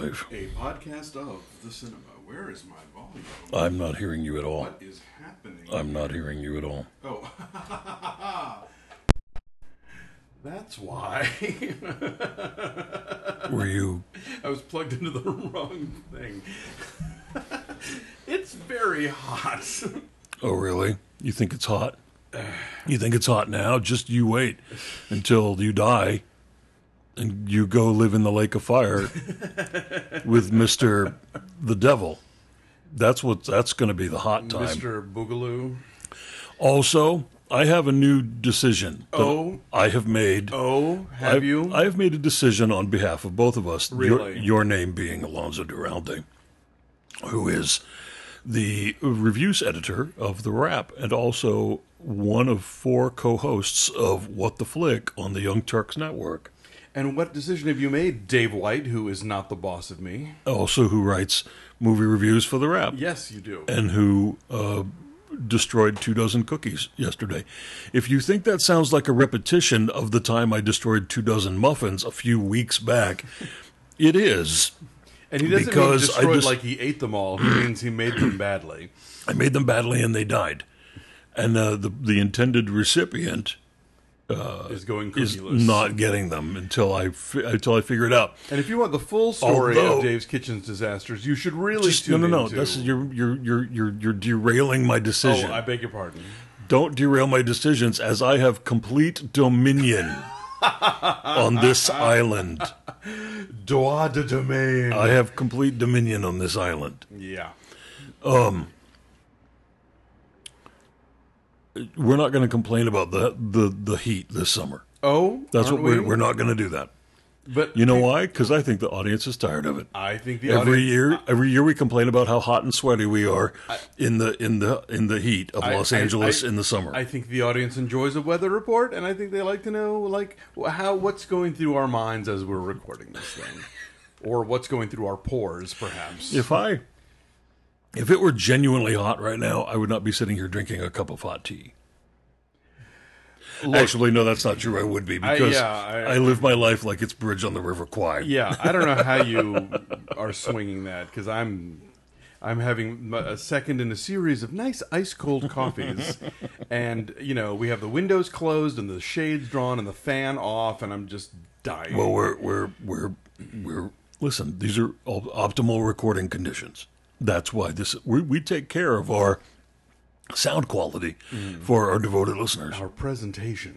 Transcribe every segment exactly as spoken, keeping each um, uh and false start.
Knife. A podcast of the cinema. Where is my volume? I'm not hearing you at all. What is happening? I'm not hearing you at all. Oh. That's why. Were you? I was plugged into the wrong thing. It's very hot. Oh, really? You think it's hot? You think it's hot now? Just you wait until you die and you go live in the lake of fire with Mister the Devil. That's what. That's going to be the hot time. Mister Boogaloo. Also, I have a new decision that Oh. I have made. Oh, have I've, you? I have made a decision on behalf of both of us. Really? Your, your name being Alonso Duralde, who is the reviews editor of The Wrap and also one of four co-hosts of What the Flick on the Young Turks Network. And what decision have you made, Dave White, who is not the boss of me? Also who writes movie reviews for The Wrap. Yes, you do. And who uh, destroyed two dozen cookies yesterday. If you think that sounds like a repetition of the time I destroyed two dozen muffins a few weeks back, it is. And he doesn't because mean destroyed I just, like he ate them all. He means he made them badly. I made them badly and they died. And uh, the the intended recipient Uh, is going is cookieless. not getting them until I fi- until I figure it out. And if you want the full story Although- of Dave's Kitchen's disasters, you should really Just, no, tune no, no. into... This is you're you're you're you're you're derailing my decision. Oh, I beg your pardon. Don't derail my decisions, as I have complete dominion on this island. Droit de domaine. I have complete dominion on this island. Yeah. We're not going to complain about the, the, the heat this summer. Oh, That's aren't what we're we? we're not going to do that. But You know why? Because I think the audience is tired of it. I think the Every audience, year, every year we complain about how hot and sweaty we are in the in the in the heat of I- Los I- Angeles I- in the summer. I think the audience enjoys a weather report, and I think they like to know, like, how what's going through our minds as we're recording this thing, or what's going through our pores, perhaps. if I if it were genuinely hot right now, I would not be sitting here drinking a cup of hot tea. Look, Actually, no, that's not true. I would be because yeah, I, I- live my life like it's Bridge on the River Kwai. yeah, I don't know how you are swinging that, because I'm I'm having a second in a series of nice ice cold coffees, and you know we have the windows closed and the shades drawn and the fan off, and I'm just dying. Well, we're we're we're we're listen. These are all optimal recording conditions. That's why this we we take care of our sound quality for our devoted listeners. Our presentation.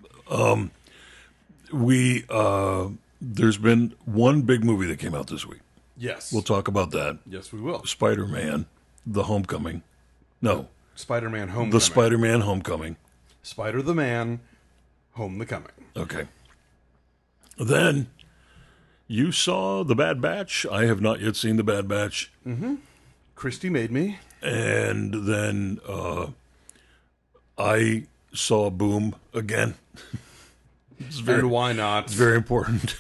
We uh, there's been one big movie that came out this week. Yes. We'll talk about that. yes, we will. Spider-Man: The Homecoming. No, Spider-Man Homecoming. The Spider-Man: Homecoming. Spider the Man, Home the Coming. Okay. Then you saw The Bad Batch. I have not yet seen The Bad Batch. Christy made me. And then uh, I saw Boom again. It's very, And why not? it's very important.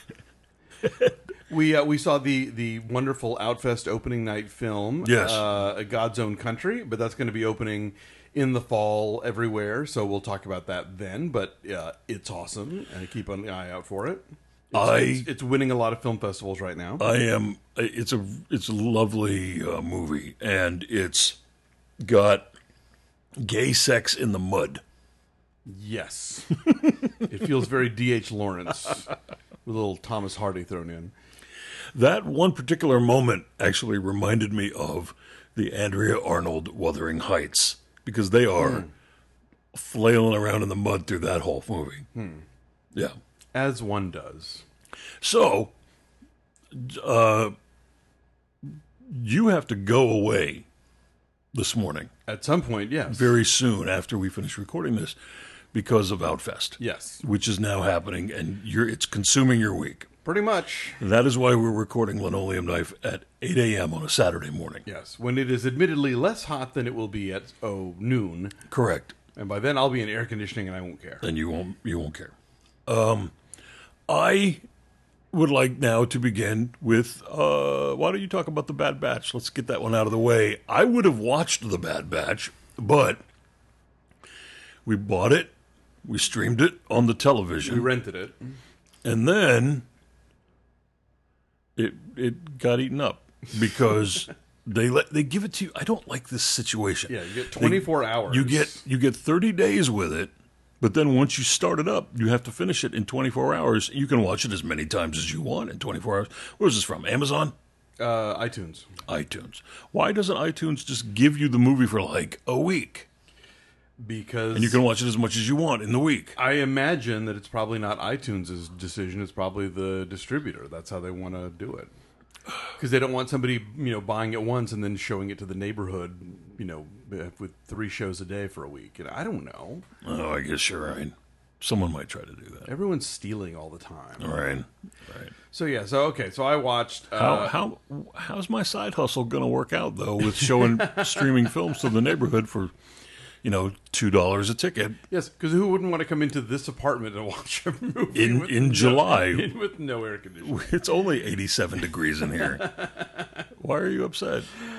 We uh, we saw the the wonderful Outfest opening night film, Yes. uh, A God's Own Country, but that's going to be opening in the fall everywhere, so we'll talk about that then. But uh, it's awesome, and keep an eye out for it. It's, I- it's, it's winning a lot of film festivals right now. I am. It's a. It's a lovely uh, movie, and it's got gay sex in the mud. Yes, it feels very D H Lawrence with a little Thomas Hardy thrown in. That one particular moment actually reminded me of the Andrea Arnold Wuthering Heights, because they are flailing around in the mud through that whole movie. Yeah. As one does. So, uh, you have to go away this morning, At some point, yes. very soon after we finish recording this, because of Outfest, Yes, which is now happening, and you're, it's consuming your week. pretty much. That is why we're recording Linoleum Knife at eight a.m. on a Saturday morning. Yes, when it is admittedly less hot than it will be at, oh, noon. Correct. And by then I'll be in air conditioning and I won't care. And you won't you won't care. Um, I would like now to begin with. Uh, why don't you talk about The Bad Batch? Let's get that one out of the way. I would have watched The Bad Batch, but we bought it, we streamed it on the television, We rented it. and then it it got eaten up because they let they give it to you. I don't like this situation. Yeah, you get twenty-four They- hours. You get you get thirty days with it, but then once you start it up, you have to finish it in twenty-four hours. You can watch it as many times as you want in twenty-four hours. Where's this from? Amazon? uh, iTunes. iTunes. Why doesn't iTunes just give you the movie for like a week? Because And you can watch it as much as you want in the week. I imagine that it's probably not iTunes' decision. It's probably the distributor. That's how they want to do it. Because they don't want somebody, you know, buying it once and then showing it to the neighborhood, you know, with three shows a day for a week. And I don't know. Oh, I guess you're right. Someone might try to do that. Everyone's stealing all the time. All right. Right. So yeah. So okay. So I watched. How Uh, how how's my side hustle going to work out though with showing streaming films to the neighborhood for, you know, two dollars a ticket yes, because who wouldn't want to come into this apartment and watch a movie in with in no- July? with no air conditioning? It's only eighty-seven degrees in here. Why are you upset?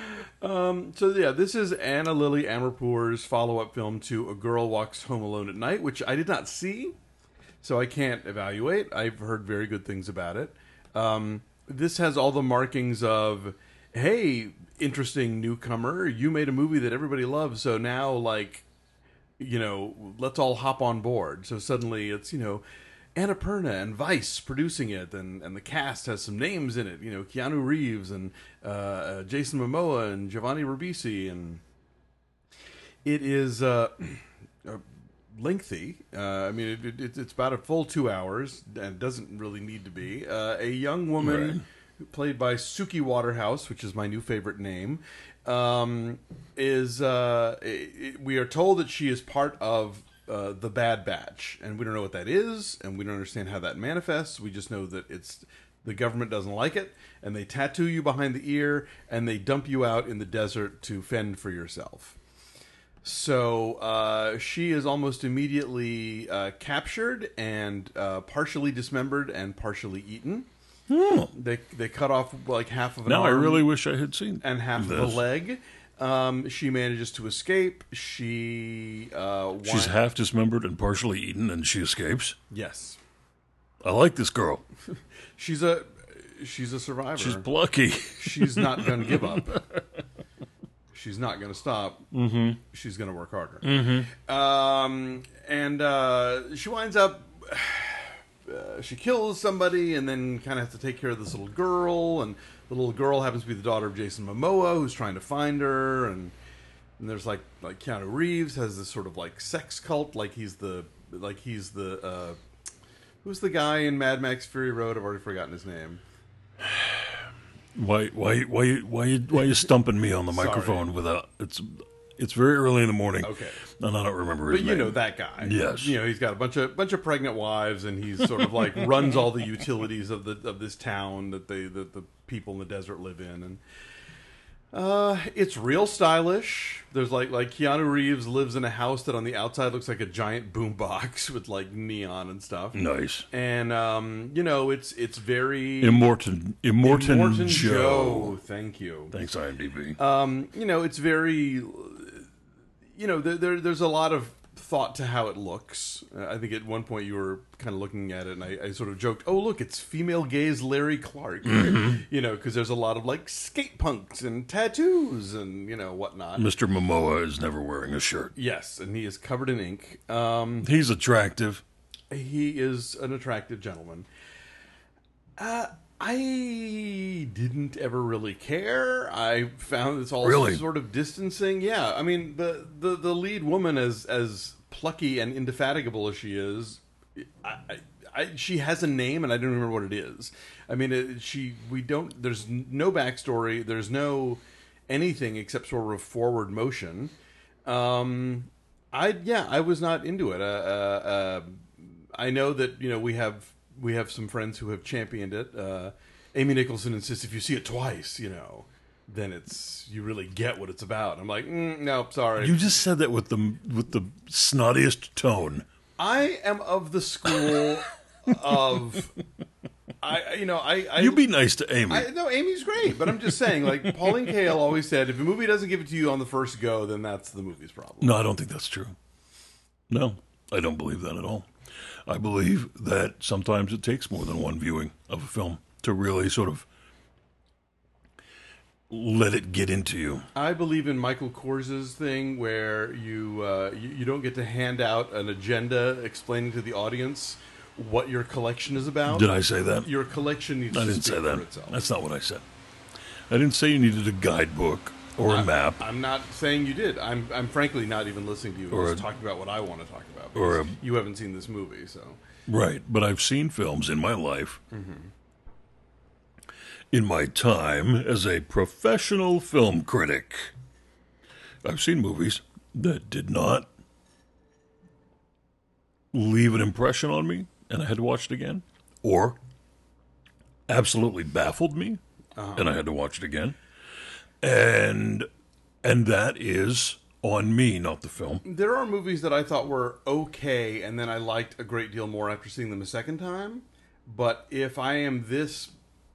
So yeah, this is Anna Lily Amirpour's follow-up film to A Girl Walks Home Alone at Night, which I did not see, so I can't evaluate. I've heard very good things about it. Um, this has all the markings of, hey, interesting newcomer, you made a movie that everybody loves, so now, like, you know, let's all hop on board. So suddenly it's, you know, Annapurna and Vice producing it, and, and the cast has some names in it. You know, Keanu Reeves and uh, uh, Jason Momoa and Giovanni Ribisi, and it is uh, uh, lengthy. Uh, I mean, it, it, it's about a full two hours, and doesn't really need to be. Uh, a young woman played by Suki Waterhouse, which is my new favorite name, um, is uh, it, it- we are told that she is part of uh, the Bad Batch, and we don't know what that is, and we don't understand how that manifests. We just know that it's the government doesn't like it, and they tattoo you behind the ear, and they dump you out in the desert to fend for yourself. So uh, she is almost immediately uh, captured and uh, partially dismembered and partially eaten. They they cut off like half of an Now I arm really wish I had seen and half this. of a leg. Um, she manages to escape. She uh, She's wi- half dismembered and partially eaten, and she escapes. yes. I like this girl. She's a she's a survivor. She's plucky. She's not going to give up. She's not going to stop. Mm-hmm. She's going to work harder. Mm-hmm. Um, and uh, she winds up. Uh, she kills somebody and then kind of has to take care of this little girl. And the little girl happens to be the daughter of Jason Momoa, who's trying to find her. And, and there's like like Keanu Reeves has this sort of like sex cult, like he's the like he's the uh, who's the guy in Mad Max Fury Road? I've already forgotten his name. Why why why why you why you stumping me on the microphone without it's it's very early in the morning. Okay. And I don't remember his But you name. know that guy. Yes. You know, he's got a bunch of bunch of pregnant wives, and he's sort of like runs all the utilities of the of this town that they that the people in the desert live in, and uh, it's real stylish. There's like like Keanu Reeves lives in a house that on the outside looks like a giant boombox with like neon and stuff. Nice. And um, you know, it's it's very Immortan Immortan, Immortan Joe. Joe. Thank you. Thanks, IMDb. Um, you know, it's very, you know, there, there there's a lot of thought to how it looks. Uh, I think at one point you were kind of looking at it, and I, I sort of joked, "Oh, look, it's female gaze Larry Clark," you know, because there's a lot of like skate punks and tattoos and you know whatnot. Mister Momoa is never wearing a shirt. Yes, and he is covered in ink. Um, He's attractive. he is an attractive gentleman. Uh, I didn't ever really care. I found it's all Really? sort of distancing. Yeah, I mean the, the, the lead woman, as as plucky and indefatigable as she is, I, I, I, she has a name and I don't remember what it is. I mean, it, she we don't. There's no backstory. There's no anything except sort of forward motion. Um, I yeah, I was not into it. Uh, uh, uh, I know that you know we have. We have some friends who have championed it. Uh, Amy Nicholson insists if you see it twice, you know, then it's you really get what it's about. I'm like, mm, no, sorry. You just said that with the with the snottiest tone. I am of the school of, I you know I, I You be nice to Amy. I, no, Amy's great, but I'm just saying, like Pauline Kael always said, if a movie doesn't give it to you on the first go, then that's the movie's problem. No, I don't think that's true. No, I don't believe that at all. I believe that sometimes it takes more than one viewing of a film to really sort of let it get into you. I believe in Michael Kors's thing where you, uh, you you don't get to hand out an agenda explaining to the audience what your collection is about. Did I say that? Your collection needs I to didn't speak say that. for itself. That's not what I said. I didn't say you needed a guidebook or a I'm, map. I'm not saying you did. I'm I'm frankly not even listening to you. Or I'm just a- talking about what I want to talk about. or because a- you haven't seen this movie, so Right, but I've seen films in my life, in my time as a professional film critic. I've seen movies that did not leave an impression on me, and I had to watch it again, or absolutely baffled me, and I had to watch it again, and and that is on me, not the film. there are movies that I thought were okay, and then I liked a great deal more after seeing them a second time. But if I am this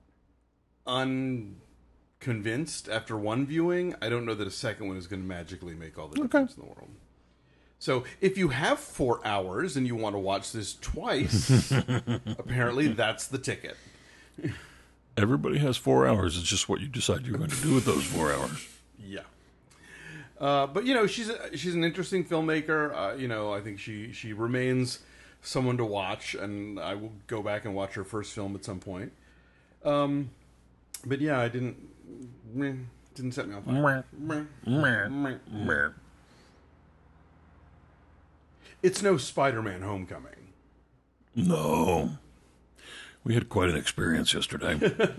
unconvinced after one viewing, I don't know that a second one is going to magically make all the difference in the world. So if you have four hours and you want to watch this twice, apparently that's the ticket. Everybody has four hours. It's just what you decide you're going to do with those four hours. Yeah. Uh, but you know, she's a, she's an interesting filmmaker. Uh, you know, I think she she remains someone to watch, and I will go back and watch her first film at some point. Um, but yeah, I didn't meh, didn't set me on fire. Meh, meh, meh. It's no Spider-Man: Homecoming. No. We had quite an experience yesterday.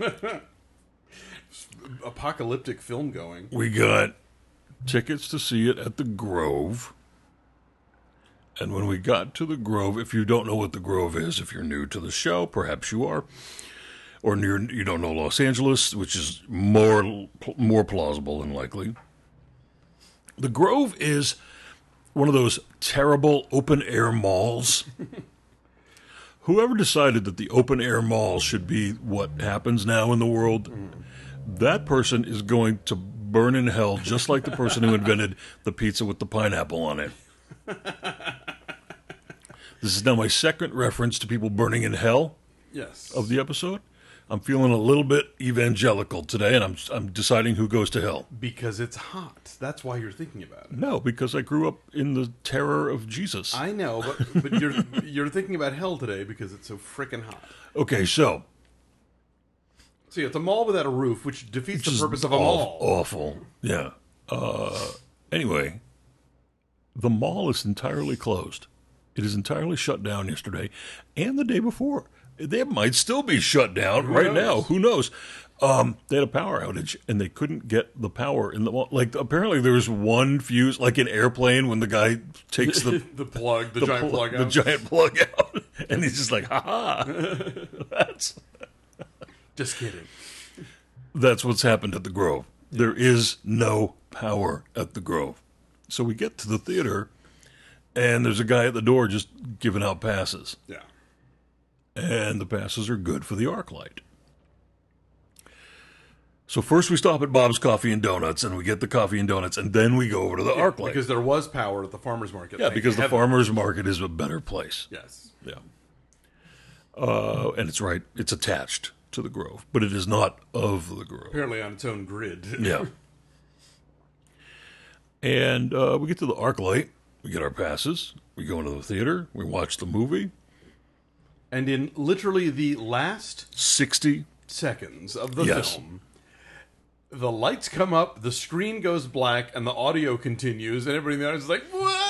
Apocalyptic film going. We got tickets to see it at the Grove. And when we got to the Grove, if you don't know what the Grove is, if you're new to the show, perhaps you are, or near, you don't know Los Angeles, which is more more plausible than likely. The Grove is one of those terrible open-air malls. Whoever decided that the open-air mall should be what happens now in the world, that person is going to burn in hell, just like the person who invented the pizza with the pineapple on it. This is now my second reference to people burning in hell Yes. of the episode. I'm feeling a little bit evangelical today, and I'm I'm deciding who goes to hell. Because it's hot. That's why you're thinking about it. No, because I grew up in the terror of Jesus. I know, but but you're you're thinking about hell today because it's so frickin' hot. Okay, so See, it's a mall without a roof, which defeats the Just purpose of a aw- mall. Awful. Yeah. Uh, anyway, the mall is entirely closed. It is entirely shut down yesterday and the day before. They might still be shut down Who right knows? now. Who knows? Um, they had a power outage and they couldn't get the power in the mall. Like, apparently there was one fuse, like an airplane when the guy takes the the plug, the, the giant pl- plug the out. giant plug out, and he's just like, "Ha ha!" That's Just kidding. that's what's happened at the Grove. There is no power at the Grove. So we get to the theater, and there's a guy at the door just giving out passes, Yeah. and the passes are good for the ArcLight. So first we stop at Bob's Coffee and Donuts, and we get the coffee and donuts, and then we go over to the ArcLight. Because there was power at the farmer's market. Yeah, Thank because the heaven. farmer's market is a better place. Yes. Yeah. Uh, and it's right, it's attached to the Grove, but it is not of the Grove. Apparently on its own grid. Yeah. And uh, we get to the ArcLight, we get our passes, we go into the theater, we watch the movie. And in literally the last sixty seconds of the Yes. film, the lights come up, the screen goes black, and the audio continues, and everybody in the audience is like,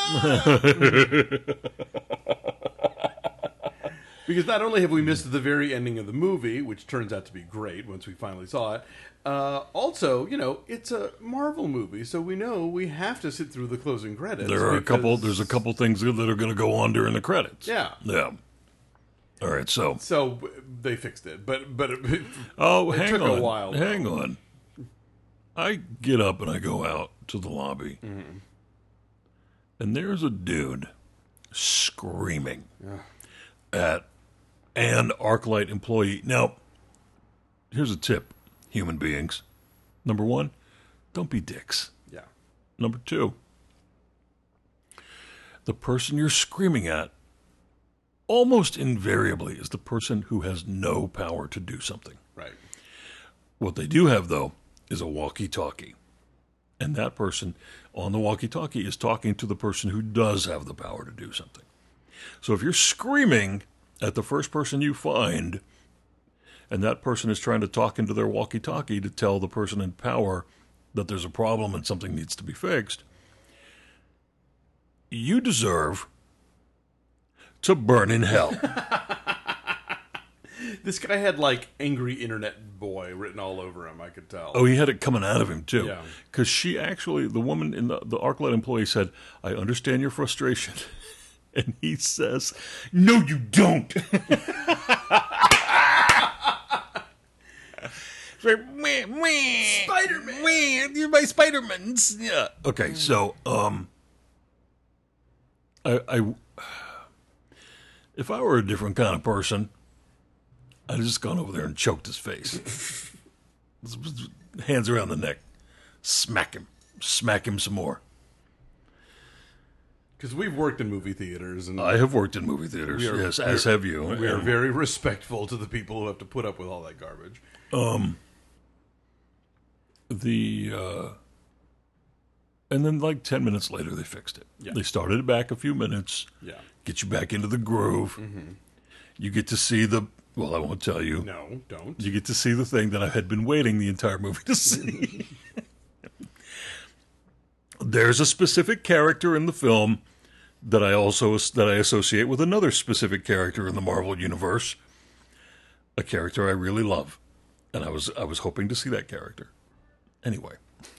"What?" Because not only have we missed the very ending of the movie, which turns out to be great once we finally saw it, uh, also, you know, it's a Marvel movie, so we know we have to sit through the closing credits. There are a because- couple, there's a couple things that are going to go on during the credits. Yeah. Yeah. All right, so. So they fixed it, but but it, Oh, it hang took on. a while. Hang though. on. I get up and I go out to the lobby. Mm-hmm. And there's a dude screaming at an ArcLight employee. Now, here's a tip, human beings. Number one, don't be dicks. Yeah. Number two, the person you're screaming at almost invariably is the person who has no power to do something. Right. What they do have, though, is a walkie-talkie. And that person on the walkie-talkie is talking to the person who does have the power to do something. So if you're screaming at the first person you find, and that person is trying to talk into their walkie-talkie to tell the person in power that there's a problem and something needs to be fixed, you deserve to burn in hell. This guy had, like, angry internet boy written all over him, I could tell. Oh, he had it coming out of him, too. Yeah. Because she actually, the woman in the, the ArcLight employee said, I understand your frustration. And he says, no, you don't. Spider-Man. You're my Spider-Mans. Yeah. Okay, so, um, I, I, if I were a different kind of person, I'd have just gone over there and choked his face. Hands around the neck. Smack him. Smack him some more. Because we've worked in movie theaters. And I have worked in movie theaters, are, yes, as have you. We are very respectful to the people who have to put up with all that garbage. Um, the, uh, and then like ten minutes later, they fixed it. Yeah. They started it back a few minutes. Yeah. Get you back into the groove. Mm-hmm. You get to see the, well, I won't tell you. No, don't. You get to see the thing that I had been waiting the entire movie to see. There's a specific character in the film that I also that I associate with another specific character in the Marvel universe, a character I really love, and I was I was hoping to see that character. Anyway,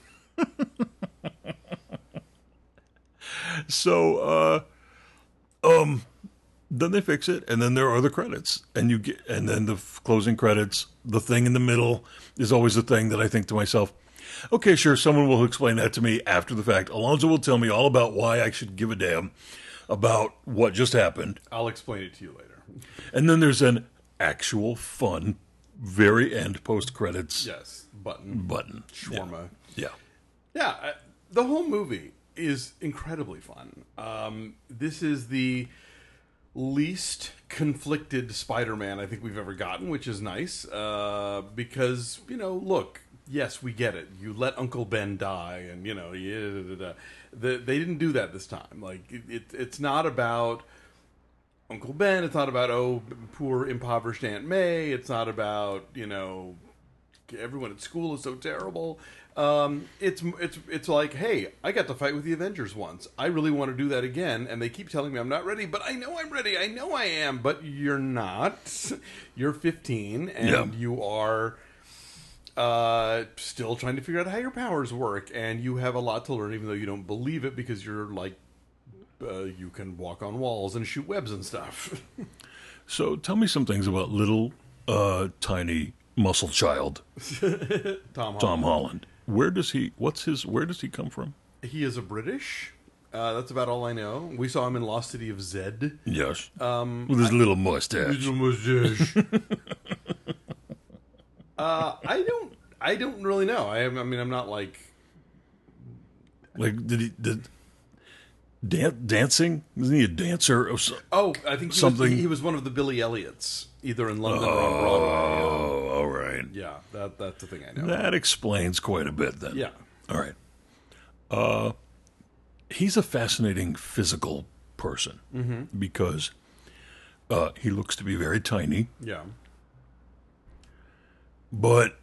so uh, um, then they fix it, and then there are the credits, and you get, and then the f- closing credits. The thing in the middle is always the thing that I think to myself, okay, sure, someone will explain that to me after the fact. Alonzo will tell me all about why I should give a damn about what just happened. I'll explain it to you later. And then there's an actual fun, very end post-credits Yes, button. button. Shawarma. Yeah. Yeah, uh, the whole movie is incredibly fun. Um, this is the least conflicted Spider-Man I think we've ever gotten, which is nice. Uh, because, you know, look, yes, we get it. You let Uncle Ben die, and, you know, yeah, da, da, da. The, they didn't do that this time. Like, it, it, it's not about Uncle Ben. It's not about, oh, poor impoverished Aunt May. It's not about, you know, everyone at school is so terrible. Um, it's it's it's like, hey, I got to fight with the Avengers once. I really want to do that again, and they keep telling me I'm not ready, but I know I'm ready. I know I am, but you're not. You're fifteen, and Yeah. you are uh, still trying to figure out how your powers work, and you have a lot to learn, even though you don't believe it, because you're like, uh, you can walk on walls and shoot webs and stuff. So tell me some things about little, uh, tiny muscle child Tom Holland. Tom Holland. Where does he? What's his? Where does he come from? He is a British. Uh, that's about all I know. We saw him in Lost City of Zed. Yes, Um, with his little mustache. mustache. uh, I don't. I don't really know. I, am, I mean, I'm not like. Like, did he did dan- dancing? Isn't he a dancer? Of some, Oh, I think he Something- Was, he, he was one of the Billy Elliots, either in London or on Broadway. oh, all right. Yeah, that that's the thing I know. That explains quite a bit then. Yeah. All right. Uh, he's a fascinating physical person Mm-hmm. because uh, he looks to be very tiny, Yeah. but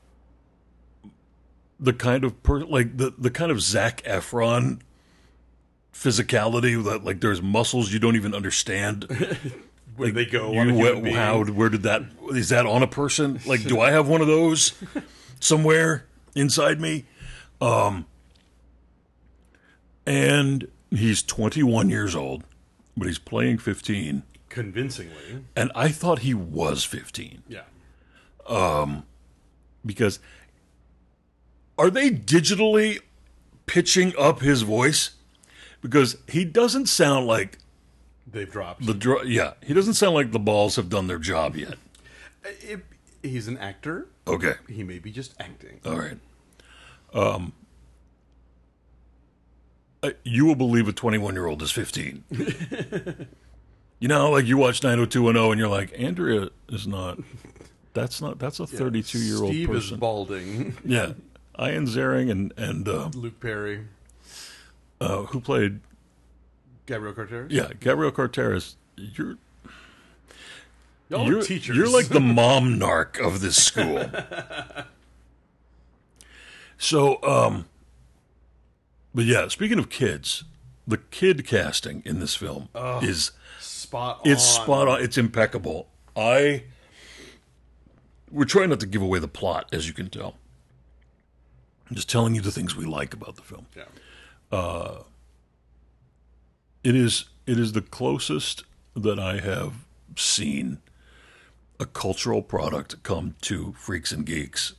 the kind of per- like the, the kind of Zac Efron physicality that like there's muscles you don't even understand. Where Like, they go you, on a human wh- being. how, where did that, is that on a person? Like, do I have one of those somewhere inside me? Um, and he's twenty-one years old, but he's playing fifteen. Convincingly. And I thought he was fifteen Yeah. because are they digitally pitching up his voice? Because he doesn't sound like They've dropped. the dr- yeah, he doesn't sound like the balls have done their job yet. If he's an actor. Okay. He may be just acting. All right. Um, uh, you will believe a twenty-one-year-old is fifteen. You know, like you watch nine oh two one oh and you're like, Andrea is not, that's not, that's a thirty-two-year-old Steve person. is balding. Yeah. Ian Ziering and and uh, Luke Perry, uh, who played Gabriel Carteris. yeah Gabriel Carteris. You're Y'all you're are teachers. You're like the mom narc of this school. So, um, but yeah, speaking of kids, the kid casting in this film Oh, is spot on. it's spot on. It's impeccable. I we're trying not to give away the plot, as you can tell. I'm just telling you the things we like about the film. Yeah. It is it is the closest that I have seen a cultural product come to Freaks and Geeks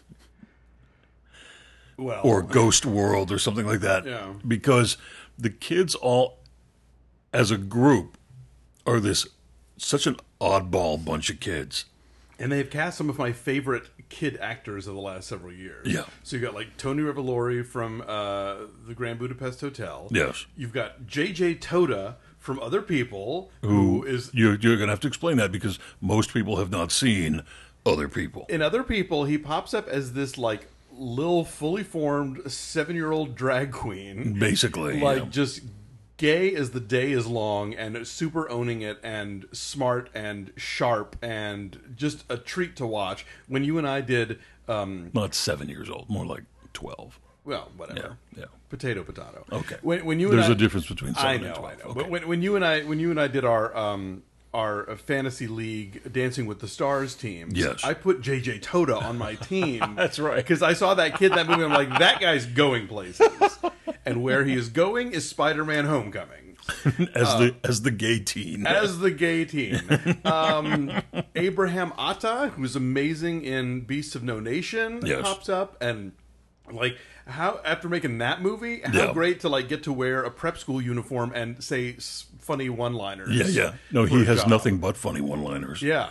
Well, or Ghost World or something like that. Yeah. Because the kids all, as a group, are this such an oddball bunch of kids. and they've cast some of my favorite kid actors of the last several years. Yeah. So you got like Tony Revolori from uh, the Grand Budapest Hotel. Yes. You've got J J Toda from Other People, who is You're, you're going to have to explain that because most people have not seen Other People. in Other People. He pops up as this like little fully formed seven year old drag queen, Basically. like yeah. just gay as the day is long and super owning it and smart and sharp and just a treat to watch. When you and I did, um, Not seven years old, more like twelve. well, whatever. Yeah, yeah. Potato, potato. Okay. When, when you There's and I, a difference between seven I and know, twelve. I know. Okay. But when, when you and I, when you and I did our um, our uh, fantasy league Dancing with the Stars teams, Yes. I put J J Toda on my team. That's right. Because I saw that kid in that movie. I'm like, that guy's going places, and where he is going is Spider-Man: Homecoming. as the as the gay teen. As the gay teen. Um, Abraham Atta, who's amazing in Beasts of No Nation, Yes. pops up. And, like, how after making that movie, how Yeah. great to, like, get to wear a prep school uniform and say s- funny one-liners. yeah, yeah. No, for he a has job. nothing but funny one-liners. Yeah.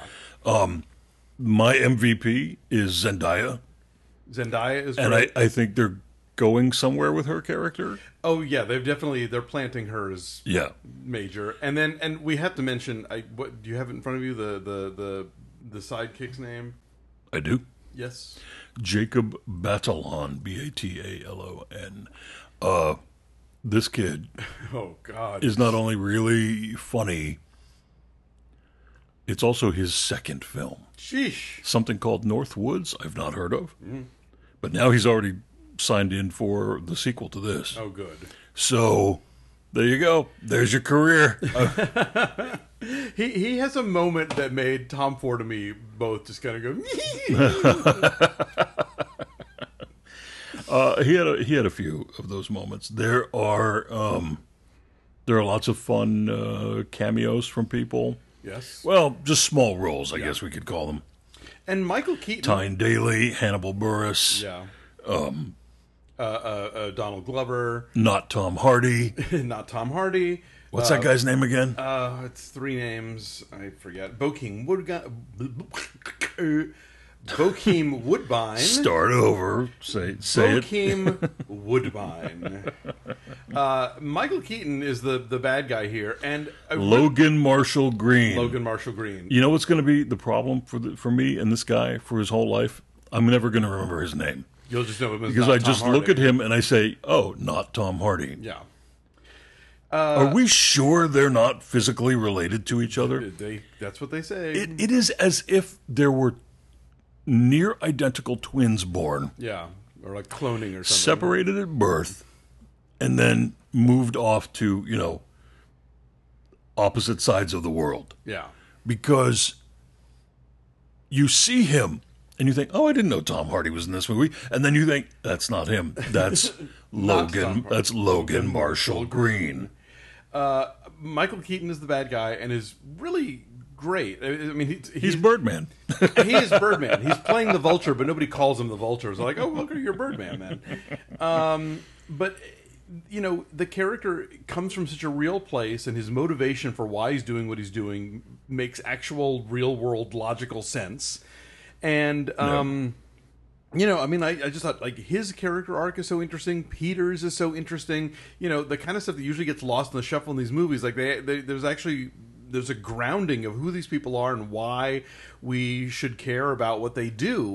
My M V P is Zendaya, Zendaya is and great. I, I think they're going somewhere with her character. Oh, yeah, they've definitely, they're planting her as Yeah. major. And then, and we have to mention, I what do you have it in front of you, the, the, the, the sidekick's name? I do. Yes. Jacob Batalon, B A T A L O N. Uh, this kid Oh, God. is not only really funny, it's also his second film. Sheesh. Something called North Woods, I've not heard of. But now he's already signed in for the sequel to this. Oh, good. So there you go. There's your career. He he has a moment that made Tom Ford and me both just kind of go. Uh, he had a, he had a few of those moments. There are um, there are lots of fun uh, cameos from people. Yes. Well, just small roles, I guess we could call them. And Michael Keaton. Tyne Daly, Hannibal Buress, Yeah. Um. Uh, uh, uh, Donald Glover. not Tom Hardy. Not Tom Hardy. What's that guy's name again? Uh, it's three names. I forget. Bokeem Woodbine. Bokeem Woodbine. Start over. Say say it. Bokeem Woodbine. Uh, Michael Keaton is the, the bad guy here, and I re- Logan Marshall Green. Logan Marshall Green. You know what's going to be the problem for the, for me and this guy for his whole life? I'm never going to remember his name You'll just know him as because not I Tom just Hardy. look at him and I say, "Oh, not Tom Hardy." Yeah. Are we sure they're not physically related to each other? They, that's what they say. It, it is as if there were near identical twins born, yeah. Or like cloning or something. separated at birth, and then moved off to, you know, opposite sides of the world. Yeah. Because you see him and you think, oh, I didn't know Tom Hardy was in this movie. And then you think, that's not him. That's Tom Logan. Hardy. That's Logan Marshall Green. Uh, Michael Keaton is the bad guy and is really great. I I mean, he, he's, He's Birdman. he is Birdman. He's playing the Vulture, but nobody calls him the Vulture. It's like, oh, okay, you're Birdman, man. Um, but, you know, the character comes from such a real place, and his motivation for why he's doing what he's doing makes actual real-world logical sense. And, um, you know, I mean, I, I just thought, like, his character arc is so interesting. Peter's is so interesting. You know, the kind of stuff that usually gets lost in the shuffle in these movies. Like, they, they there's actually... there's a grounding of who these people are and why we should care about what they do.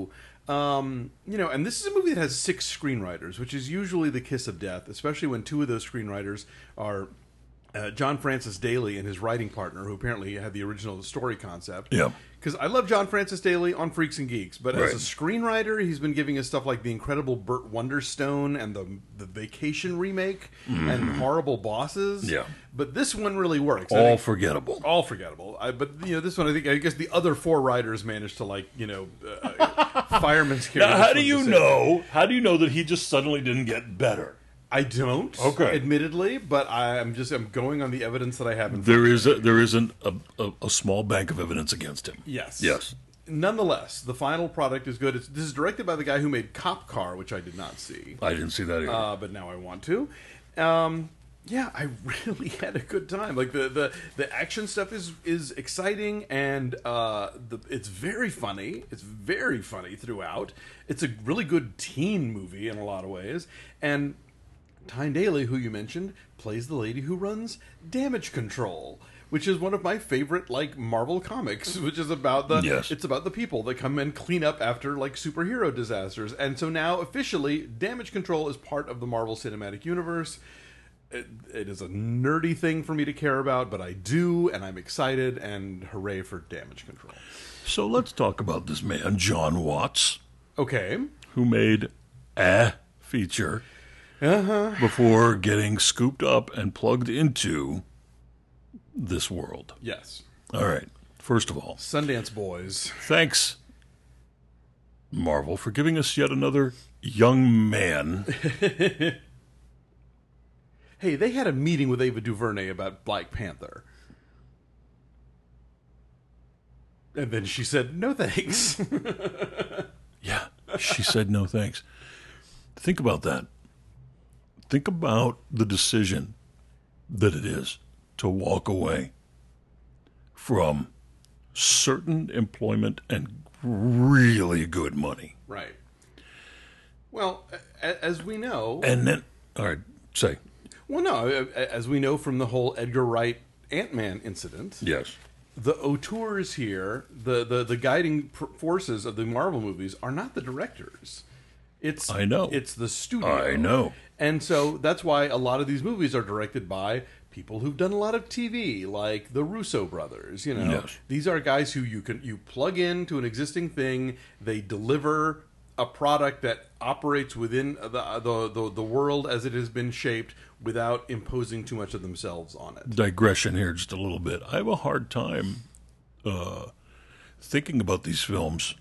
Um, you know, and this is a movie that has six screenwriters, which is usually the kiss of death, especially when two of those screenwriters are uh, John Francis Daley and his writing partner, who apparently had the original story concept. Yeah. Because I love John Francis Daley on Freaks and Geeks, but Right. as a screenwriter, he's been giving us stuff like The Incredible Burt Wonderstone and the the Vacation remake and Horrible Bosses. Yeah. But this one really works. I All think- forgettable. all forgettable. I, but you know, this one, I think, I guess the other four writers managed to, like, you know, uh, fireman's carry. Now, this how do one you to save. know? How do you know that he just suddenly didn't get better? I don't. Okay. Admittedly, but I'm just I'm going on the evidence that I have. In There is a, there isn't a, a, a small bank of evidence against him. Yes. Yes. Nonetheless, the final product is good. It's, this is directed by the guy who made Cop Car, which I did not see, I didn't see that either. uh, but now I want to. Um, yeah, I really had a good time. Like the, the, the action stuff is is exciting, and uh, the, it's very funny. It's very funny throughout. It's a really good teen movie in a lot of ways, and Tyne Daly, who you mentioned, plays the lady who runs Damage Control, which is one of my favorite, like, Marvel comics, which is about the Yes. it's about the people that come and clean up after, like, superhero disasters. And so now officially Damage Control is part of the Marvel Cinematic Universe. It, it is a nerdy thing for me to care about, but I do, and I'm excited, and hooray for Damage Control. So let's talk about this man, John Watts, Okay. who made a feature Uh-huh. before getting scooped up and plugged into this world. Yes. All right. First of all, Sundance Boys. thanks, Marvel, for giving us yet another young man. Hey, they had a meeting with Ava DuVernay about Black Panther. And then she said, no thanks. Yeah, she said no thanks. Think about that. Think about the decision that it is to walk away from certain employment and really good money. Right. Well, a- as we know... And then, all right, say. Well, no, a- as we know from the whole Edgar Wright Ant-Man incident... Yes. The auteurs here, the, the, the guiding pr- forces of the Marvel movies are not the directors. It's I know. It's the studio. I know. And so that's why a lot of these movies are directed by people who've done a lot of T V, like the Russo brothers. You know, Yes. these are guys who you can you plug into an existing thing. They deliver a product that operates within the the the, the world as it has been shaped without imposing too much of themselves on it. Digression here just a little bit. I have a hard time uh, thinking about these films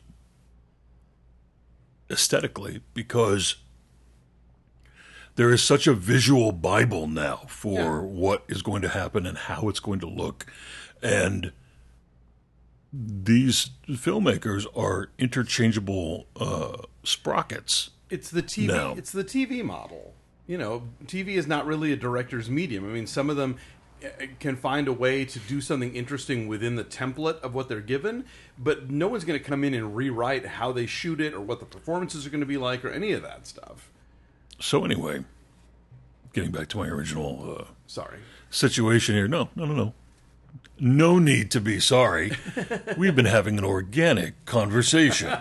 aesthetically because there is such a visual Bible now for Yeah. what is going to happen and how it's going to look. And these filmmakers are interchangeable uh, sprockets. It's the T V. No. It's the T V model. You know, T V is not really a director's medium. I mean, some of them uh, can find a way to do something interesting within the template of what they're given, but no one's going to come in and rewrite how they shoot it or what the performances are going to be like or any of that stuff. So anyway, getting back to my original uh, Sorry. situation here. No, no, no, no. No need to be sorry. We've been having an organic conversation.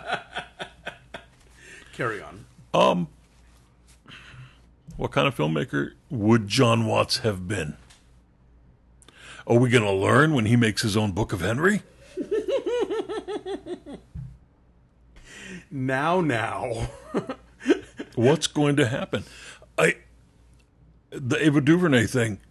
Carry on. What kind of filmmaker would John Watts have been? Are we going to learn when he makes his own Book of Henry? Now, now. What's going to happen? I the Ava DuVernay thing.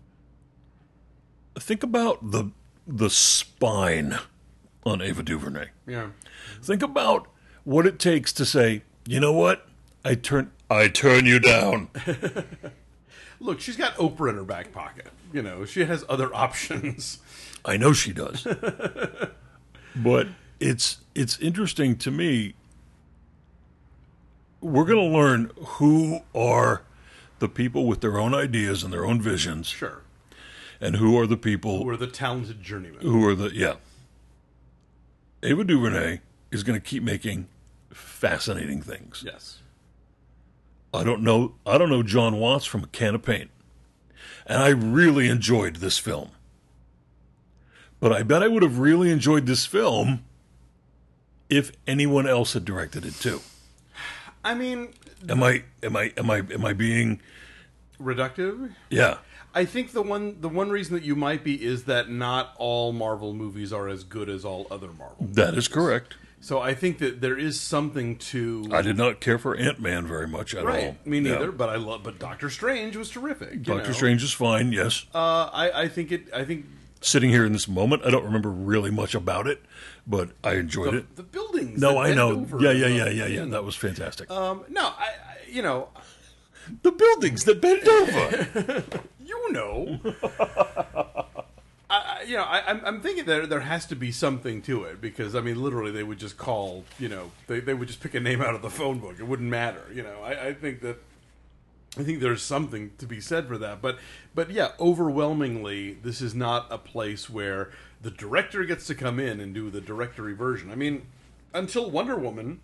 Think about the the spine on Ava DuVernay. Yeah. Think about what it takes to say, you know what? I turn I turn you down. Look, she's got Oprah in her back pocket. You know, she has other options. I know she does. But it's it's interesting to me. We're going to learn who are the people with their own ideas and their own visions, Sure. and who are the people We're the talented journeyman. who are the yeah. Ava DuVernay is going to keep making fascinating things. Yes. I don't know. I don't know John Watts from a can of paint, and I really enjoyed this film. But I bet I would have really enjoyed this film if anyone else had directed it too. I mean, Am I am I am I am I being reductive? yeah. I think the one the one reason that you might be is that not all Marvel movies are as good as all other Marvel. That is correct. So I think that there is something to. I did not care for Ant-Man very much at right, all. me neither. Yeah. But I love. But Doctor Strange was terrific. you Doctor know. Strange is fine, yes. Uh, I I think it. I think Sitting here in this moment, I don't remember really much about it, but I enjoyed the, it. the buildings. No, that I bend know. over Yeah, and yeah, the- yeah, yeah, yeah. That was fantastic. Um, no, I, I you know The buildings that bend over. you know. I, I- you know, I, I'm, I'm thinking that there has to be something to it because I mean, literally, they would just call. You know, they they would just pick a name out of the phone book. It wouldn't matter. You know, I, I think that. I think there's something to be said for that, but but yeah, overwhelmingly, this is not a place where the director gets to come in and do the directory version. I mean, until Wonder Woman,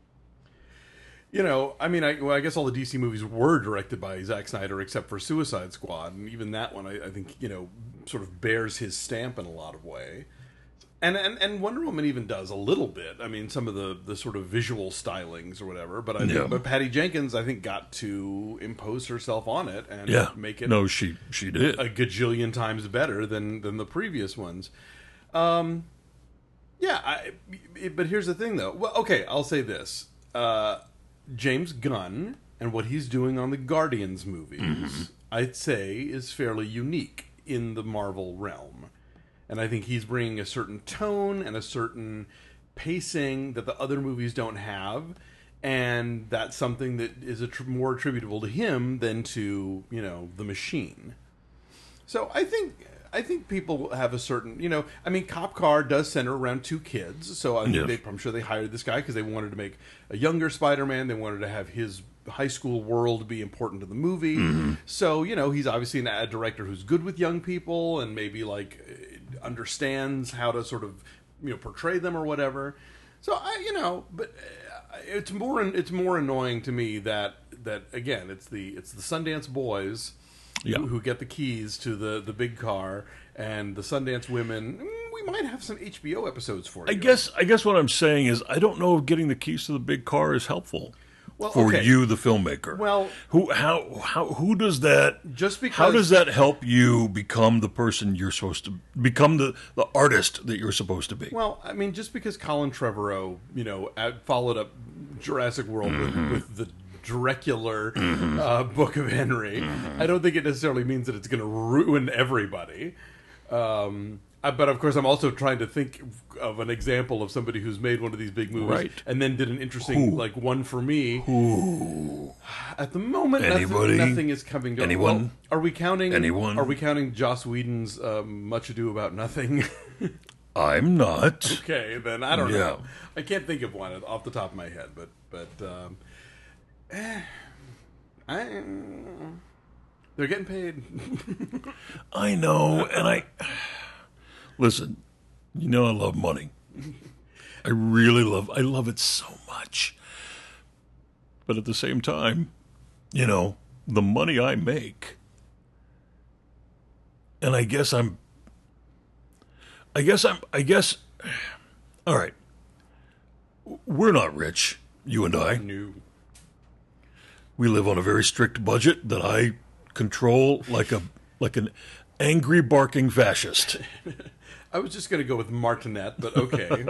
you know, I mean, I, well, I guess all the D C movies were directed by Zack Snyder, except for Suicide Squad, and even that one, I, I think, you know, sort of bears his stamp in a lot of way. And, and and Wonder Woman even does a little bit. I mean, some of the, the sort of visual stylings or whatever. But I think, Yeah. but Patty Jenkins, I think, got to impose herself on it and Yeah. make it No, she she did. a gajillion times better than than the previous ones. Um, yeah, I, it- but here's the thing, though. Well, okay, I'll say this: uh, James Gunn and what he's doing on the Guardians movies, Mm-hmm. I'd say, is fairly unique in the Marvel realm. And I think he's bringing a certain tone and a certain pacing that the other movies don't have, and that's something that is attr more attributable to him than to, you know, the machine. So I think I think people have a certain, you know, I mean, Cop Car does center around two kids, so I think Yeah. they, I'm sure they hired this guy because they wanted to make a younger Spider-Man. They wanted to have his high school world be important to the movie. Mm-hmm. So, you know, he's obviously an ad director who's good with young people and maybe like understands how to sort of, you know, portray them or whatever. So I, you know, but uh, it's more it's more annoying to me that that again, it's the it's the Sundance boys Yeah. who, who get the keys to the the big car, and the Sundance women. mm, We might have some H B O episodes for you. I guess I guess what I'm saying is I don't know if getting the keys to the big car is helpful Well, for okay. you, the filmmaker. Well- who how how who does that? Just because- how does that help you become the person you're supposed to become the the artist that you're supposed to be? Well, I mean, just because Colin Trevorrow, you know, ad- followed up Jurassic World Mm-hmm. with, with the Dracular uh, Book of Henry, Mm-hmm. I don't think it necessarily means that it's going to ruin everybody. Um, uh, but of course, I'm also trying to think of an example of somebody who's made one of these big movies Right. and then did an interesting, Who? like, one for me. Ooh. At the moment, Anybody? nothing, nothing is coming to Anyone? Well, are we counting? Anyone? Are we counting Joss Whedon's um, Much Ado About Nothing? I'm not. Okay, then I don't Yeah. know. I can't think of one off the top of my head, but but um, eh, I, they're getting paid. I know, and I listen. You know, I love money. I really love. I love it so much. But at the same time, you know, the money I make, and I guess I'm. I guess I'm. I guess. All right. We're not rich, you and I. New. We live on a very strict budget that I control like a like an angry barking fascist. I was just going to go with Martinet, but okay.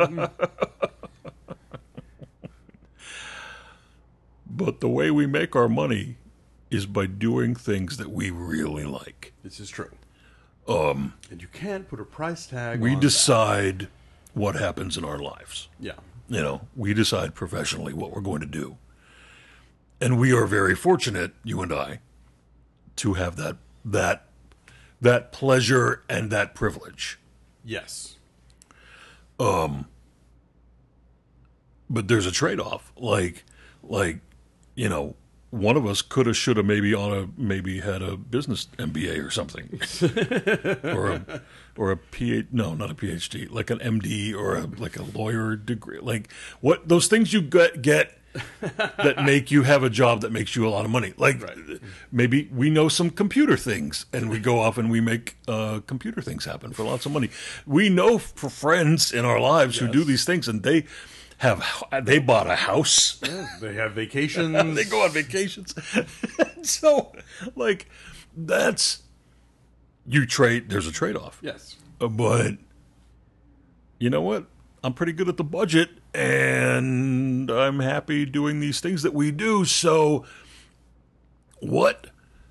But the way we make our money is by doing things that we really like. This is true. Um, and you can't put a price tag. We on decide what happens in our lives. that. Yeah. You know, we decide professionally what we're going to do. And we are very fortunate, you and I, to have that that that pleasure and that privilege. Yes. But there's a trade-off. Like like, you know, one of us could have, should have, maybe on a maybe had a business M B A or something, or a or a Ph no, not a PhD, like an M D or a, like a lawyer degree, like what those things you get get that make you have a job that makes you a lot of money. Like Right. maybe we know some computer things and we go off and we make uh, computer things happen for lots of money. We know for friends in our lives who Yes. do these things and they. have they bought a house. They have vacations. They go on vacations. So, like, that's you trade. There's a trade-off. Yes. Uh, But you know what? I'm pretty good at the budget, and I'm happy doing these things that we do. So, what,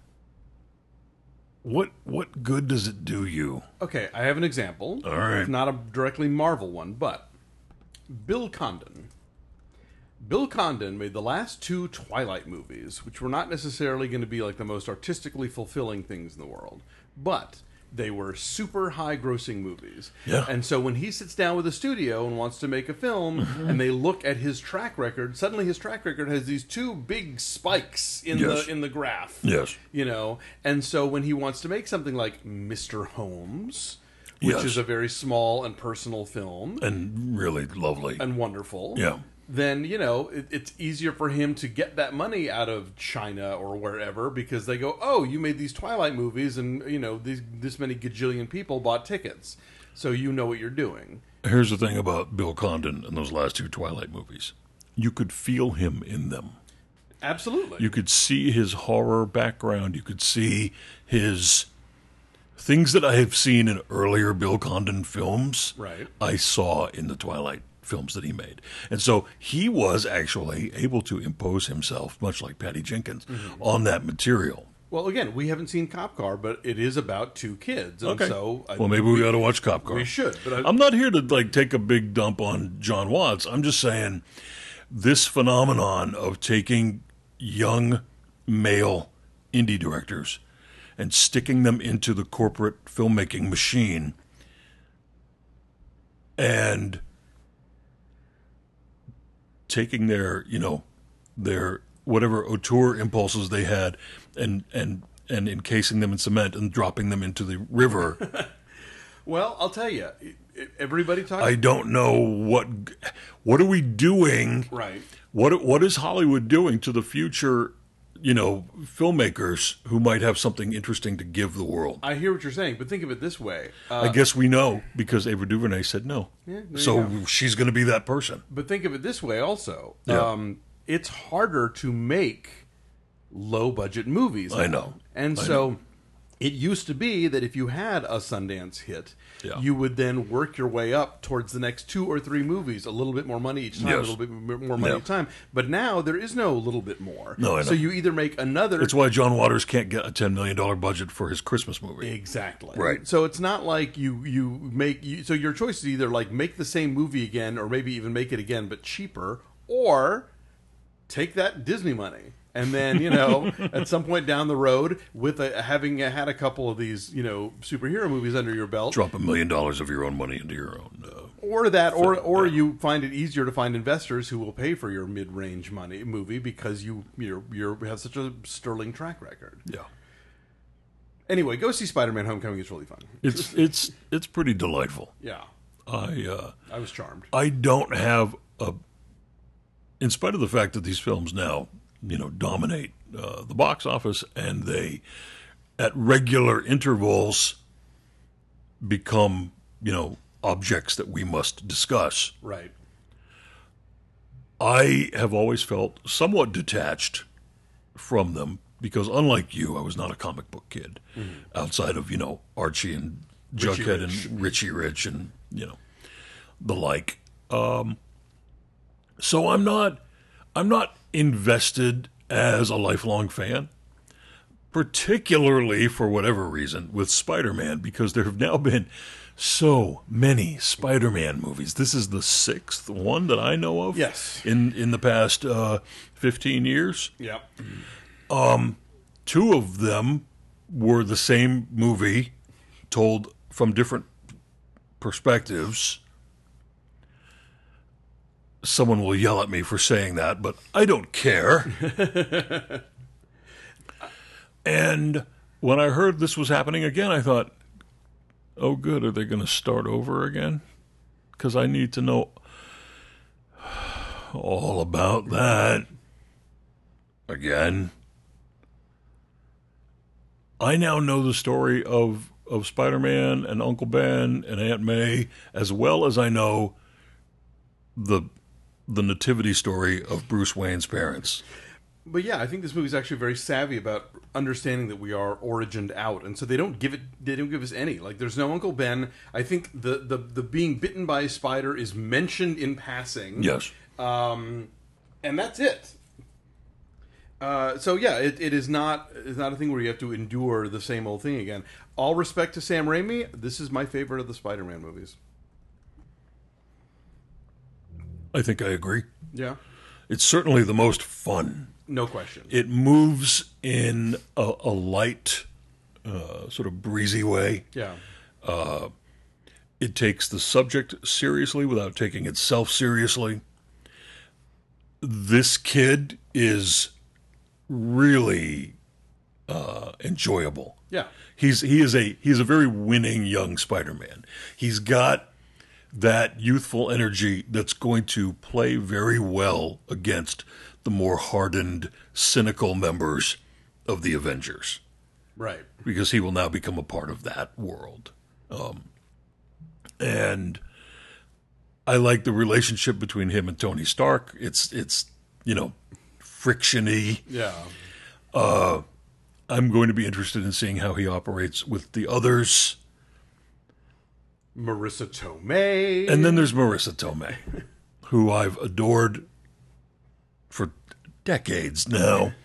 what, what good does it do you? Okay, I have an example. All right. It's not a directly Marvel one, but Bill Condon. Bill Condon made the last two Twilight movies, which were not necessarily going to be like the most artistically fulfilling things in the world, but they were super high-grossing movies. Yeah. And so when he sits down with a studio and wants to make a film, Mm-hmm. and they look at his track record, suddenly his track record has these two big spikes in Yes. the in the graph. Yes. You know, and so when he wants to make something like Mister Holmes, which Yes. is a very small and personal film And really lovely. and wonderful, Yeah. then, you know, it, it's easier for him to get that money out of China or wherever because they go, oh, you made these Twilight movies and, you know, these this many gajillion people bought tickets. So you know what you're doing. Here's the thing about Bill Condon and those last two Twilight movies. You could feel him in them. Absolutely. You could see his horror background. You could see his things that I have seen in earlier Bill Condon films. Right. I saw in the Twilight films that he made. And so he was actually able to impose himself, much like Patty Jenkins, Mm-hmm. on that material. Well, again, we haven't seen Cop Car, but it is about two kids. And so I- well, maybe we, got to watch Cop Car. We should. But I, I'm not here to like take a big dump on John Watts. I'm just saying this phenomenon of taking young male indie directors and sticking them into the corporate filmmaking machine and taking their, you know, their whatever auteur impulses they had and and and encasing them in cement and dropping them into the river. well, I'll tell you, everybody talks. I don't know what what are we doing? Right. What what is Hollywood doing to the future, you know, filmmakers who might have something interesting to give the world? I hear what you're saying, but think of it this way. Uh, I guess we know because Ava DuVernay said no. Yeah, there you so go. she's going to be that person. But think of it this way also. Yeah. Um, it's harder to make low budget movies. I now. know. And I so know. it used to be that if you had a Sundance hit, Yeah. you would then work your way up towards the next two or three movies, a little bit more money each time, Yes. a little bit m- more money Yeah. each time. But now there is no little bit more. No, I So know. you either make another. It's why John Waters can't get a ten million dollars budget for his Christmas movie. Exactly. Right. So it's not like you you make you, so your choice is either like make the same movie again, or maybe even make it again but cheaper, or take that Disney money and then you know at some point down the road, with a, having had a couple of these you know superhero movies under your belt, Drop a million dollars of your own money into your own. Uh, or that, or or you find it easier to find investors who will pay for your mid-range money movie because you you're, you're have such a sterling track record. yeah, Anyway, go see Spider-Man: Homecoming. It's really fun. it's it's it's pretty delightful. Yeah, I uh, I was charmed. I don't have a. In spite of the fact that these films now, you know, dominate uh, the box office and they, at regular intervals, become, you know, objects that we must discuss. Right. I have always felt somewhat detached from them because, unlike you, I was not a comic book kid outside of, you know, Archie and Richie Jughead Rich. and Richie Rich and, you know, the like. Um, so I'm not, I'm not invested as a lifelong fan, particularly for whatever reason with Spider-Man, because there have now been so many Spider-Man movies. This is the sixth one that I know of. Yes. In in the past uh, fifteen years, Yep. two of them were the same movie, told from different perspectives. Someone will yell at me for saying that, but I don't care. And when I heard this was happening again, I thought, oh, good, are they going to start over again? Because I need to know all about that again. I now know the story of, of Spider-Man and Uncle Ben and Aunt May, as well as I know the the nativity story of Bruce Wayne's parents. But yeah, I think this movie's actually very savvy about understanding that we are origined out, and so they don't give it. They don't give us any. Like, there's no Uncle Ben. I think the the, the being bitten by a spider is mentioned in passing. Yes, um, and that's it. Uh, so yeah, it, it is not it's not a thing where you have to endure the same old thing again. All respect to Sam Raimi, this is my favorite of the Spider-Man movies. I think I agree. Yeah, It's certainly the most fun. no question. It moves in a, a light, uh, sort of breezy way. Yeah, It takes the subject seriously without taking itself seriously. This kid is really uh, enjoyable. yeah, He's he is a he's a very winning young Spider-Man. He's got that youthful energy that's going to play very well against the more hardened, cynical members of the Avengers, right. because he will now become a part of that world. Um, and I like the relationship between him and Tony Stark. It's it's you know frictiony. Yeah, I'm going to be interested in seeing how he operates with the others. Marissa Tomei, And then there's Marissa Tomei, who I've adored for decades now.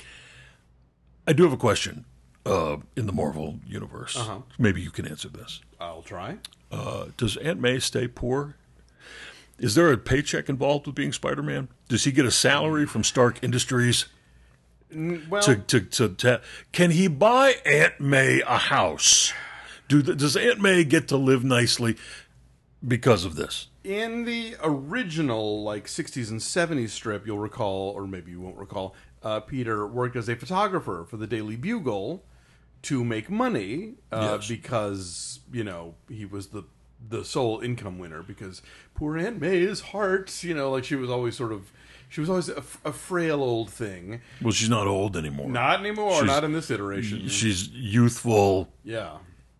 I do have a question uh, in the Marvel universe. Uh-huh. Maybe you can answer this. I'll try. Uh, does Aunt May stay poor? Is there a paycheck involved with being Spider-Man? Does he get a salary from Stark Industries? Well, To, to, to, to, can he buy Aunt May a house? Do the, does Aunt May get to live nicely because of this? in the original, like, sixties and seventies strip, you'll recall, or maybe you won't recall, uh, Peter worked as a photographer for the Daily Bugle to make money uh, Yes. because, you know, he was the the sole income winner, because poor Aunt May's heart, you know, like, she was always sort of, she was always a, a frail old thing. Well, she's not old anymore. Not anymore, She's- not in this iteration. She's youthful, yeah.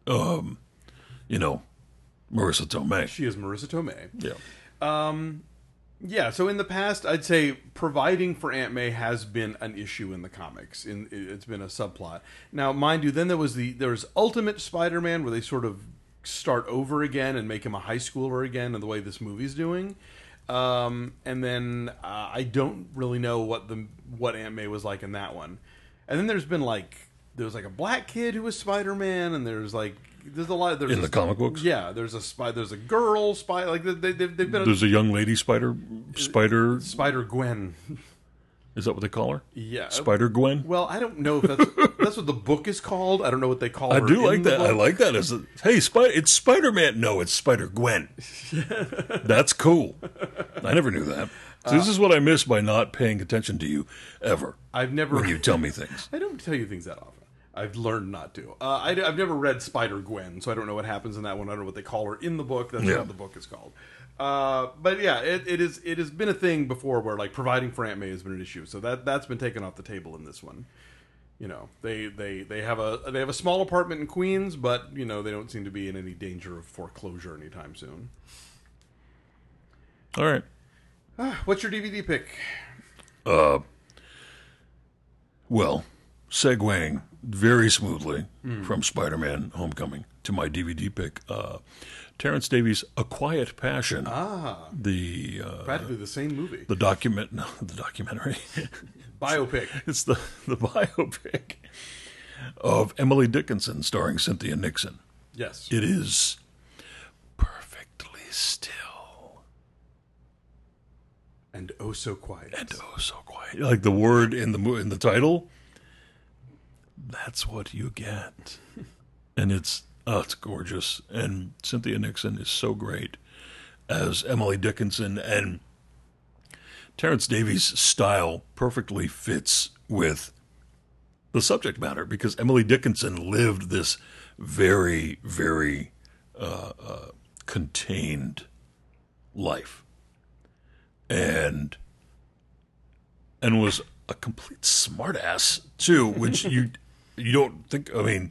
you know, Marissa Tomei. She is Marissa Tomei. Yeah. Yeah, so in the past, I'd say providing for Aunt May has been an issue in the comics. In it's been a subplot. Now, mind you, then there was the there's Ultimate Spider-Man, where they sort of start over again and make him a high schooler again, in the way this movie's doing. Um, and then uh, I don't really know what the what Aunt May was like in that one. And then there's been like there was like a black kid who was Spider-Man, and there's like there's a lot there's In a- the comic books? Yeah, there's a spy. There's a girl spy. Like they, they, they've they've been a, There's a young lady spider. Spider. Spider Gwen. Is that what they call her? Yeah. Spider Gwen? Well, I don't know if that's that's what the book is called. I don't know what they call I her. do in like the that. I book. like that as a, hey, Spider. It's Spider Man. No, it's Spider Gwen. That's cool. I never knew that. So this is what I miss by not paying attention to you ever I've never. when you tell me things. I don't tell you things that often. I've learned not to. Uh, I, have never read Spider Gwen, so I don't know what happens in that one. I don't know what they call her in the book. That's Yeah. what the book is called. Uh, but yeah, it, it is. It has been a thing before where like providing for Aunt May has been an issue. So that that's been taken off the table in this one. You know, they, they, they have a they have a small apartment in Queens, but you know they don't seem to be in any danger of foreclosure anytime soon. All right. What's your D V D pick? Well, segueing very smoothly from Spider-Man: Homecoming to my D V D pick, uh, Terrence Davies' A Quiet Passion. Ah, The uh, practically the same movie. the document, no, the documentary. Biopic. It's the the biopic of Emily Dickinson, starring Cynthia Nixon. Yes. It is perfectly still And oh so quiet. and oh so quiet. Like the word in the mo- in the title. That's what you get, and it's oh, it's gorgeous. And Cynthia Nixon is so great as Emily Dickinson, and Terrence Davies' style perfectly fits with the subject matter, because Emily Dickinson lived this very, very uh, uh, contained life, and and was a complete smartass too, which you you don't think. I mean,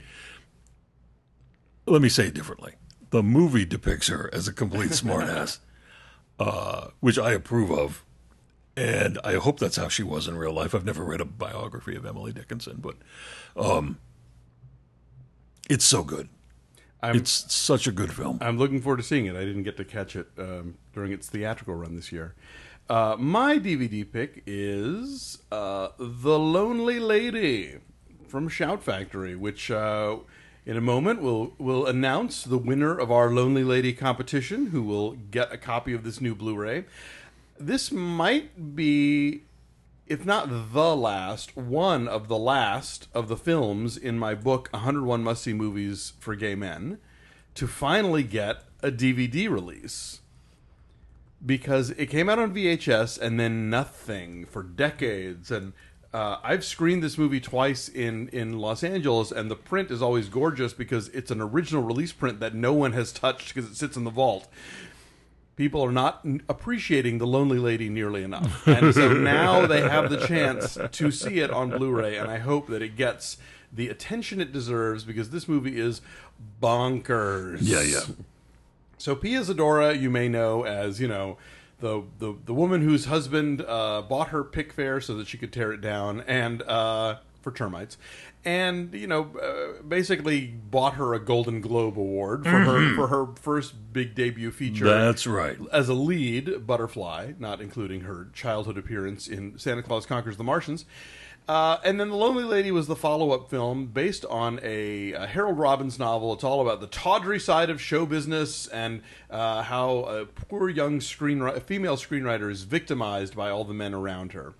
let me say it differently. The movie depicts her as a complete smartass. uh, which I approve of. And I hope that's how she was in real life. I've never read a biography of Emily Dickinson, but um, it's so good. I'm, it's such a good film. I'm looking forward to seeing it. I didn't get to catch it um, during its theatrical run this year. Uh, my D V D pick is uh, The Lonely Lady from Shout Factory, which uh, in a moment will will announce the winner of our Lonely Lady competition, who will get a copy of this new Blu-ray. This might be, if not the last, one of the last of the films in my book, one hundred one Must-See Movies for Gay Men, to finally get a D V D release. Because it came out on V H S and then nothing for decades. And uh, I've screened this movie twice in, in Los Angeles, and the print is always gorgeous because it's an original release print that no one has touched because it sits in the vault. People are not appreciating The Lonely Lady nearly enough. And so now they have the chance to see it on Blu-ray, and I hope that it gets the attention it deserves because this movie is bonkers. Yeah, yeah. So Pia Zadora, you may know as, you know, the the, the woman whose husband uh, bought her pick fair so that she could tear it down and uh, for termites. And, you know, uh, basically bought her a Golden Globe Award for mm-hmm. her for her first big debut feature. That's right. As a lead, Butterfly, not including her childhood appearance in Santa Claus Conquers the Martians. Uh, and then The Lonely Lady was the follow-up film based on a, a Harold Robbins novel. It's all about the tawdry side of show business and uh, how a poor young screenwriter, female screenwriter is victimized by all the men around her.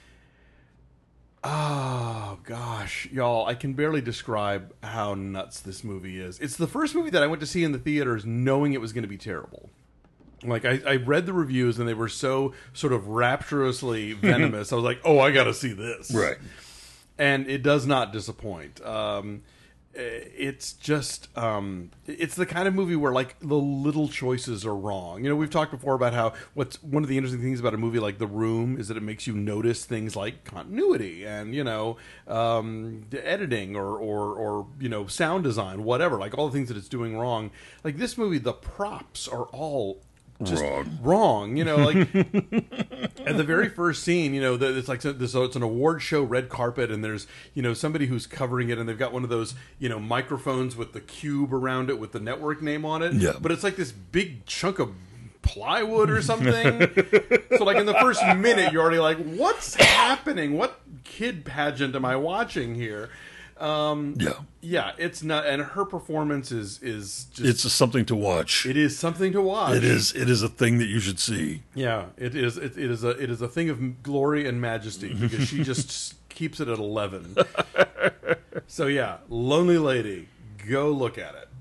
Oh, gosh, y'all, I can barely describe how nuts this movie is. It's the first movie that I went to see in the theaters knowing it was going to be terrible. Like, I, I read the reviews, and they were so sort of rapturously venomous. I was like, oh, I got to see this. Right. And it does not disappoint. Um, it's just, um, it's the kind of movie where, like, the little choices are wrong. You know, we've talked before about how what's one of the interesting things about a movie like The Room is that it makes you notice things like continuity and, you know, um, editing or, or, or, you know, sound design, whatever. Like, all the things that it's doing wrong. Like, this movie, the props are all just wrong. wrong, you know, like at the very first scene, you know, it's like this, so it's an award show red carpet, and there's, you know, somebody who's covering it, and they've got one of those, you know, microphones with the cube around it with the network name on it. Yeah. But it's like this big chunk of plywood or something. So like in the first minute, you're already like, what's happening? What kid pageant am I watching here? Um, yeah, yeah, it's not, and her performance is is just, it's something to watch. It is something to watch. It is. It is a thing that you should see. Yeah, it is. It, it is a it is a thing of glory and majesty because she just keeps it at eleven. So yeah, Lonely Lady, go look at it.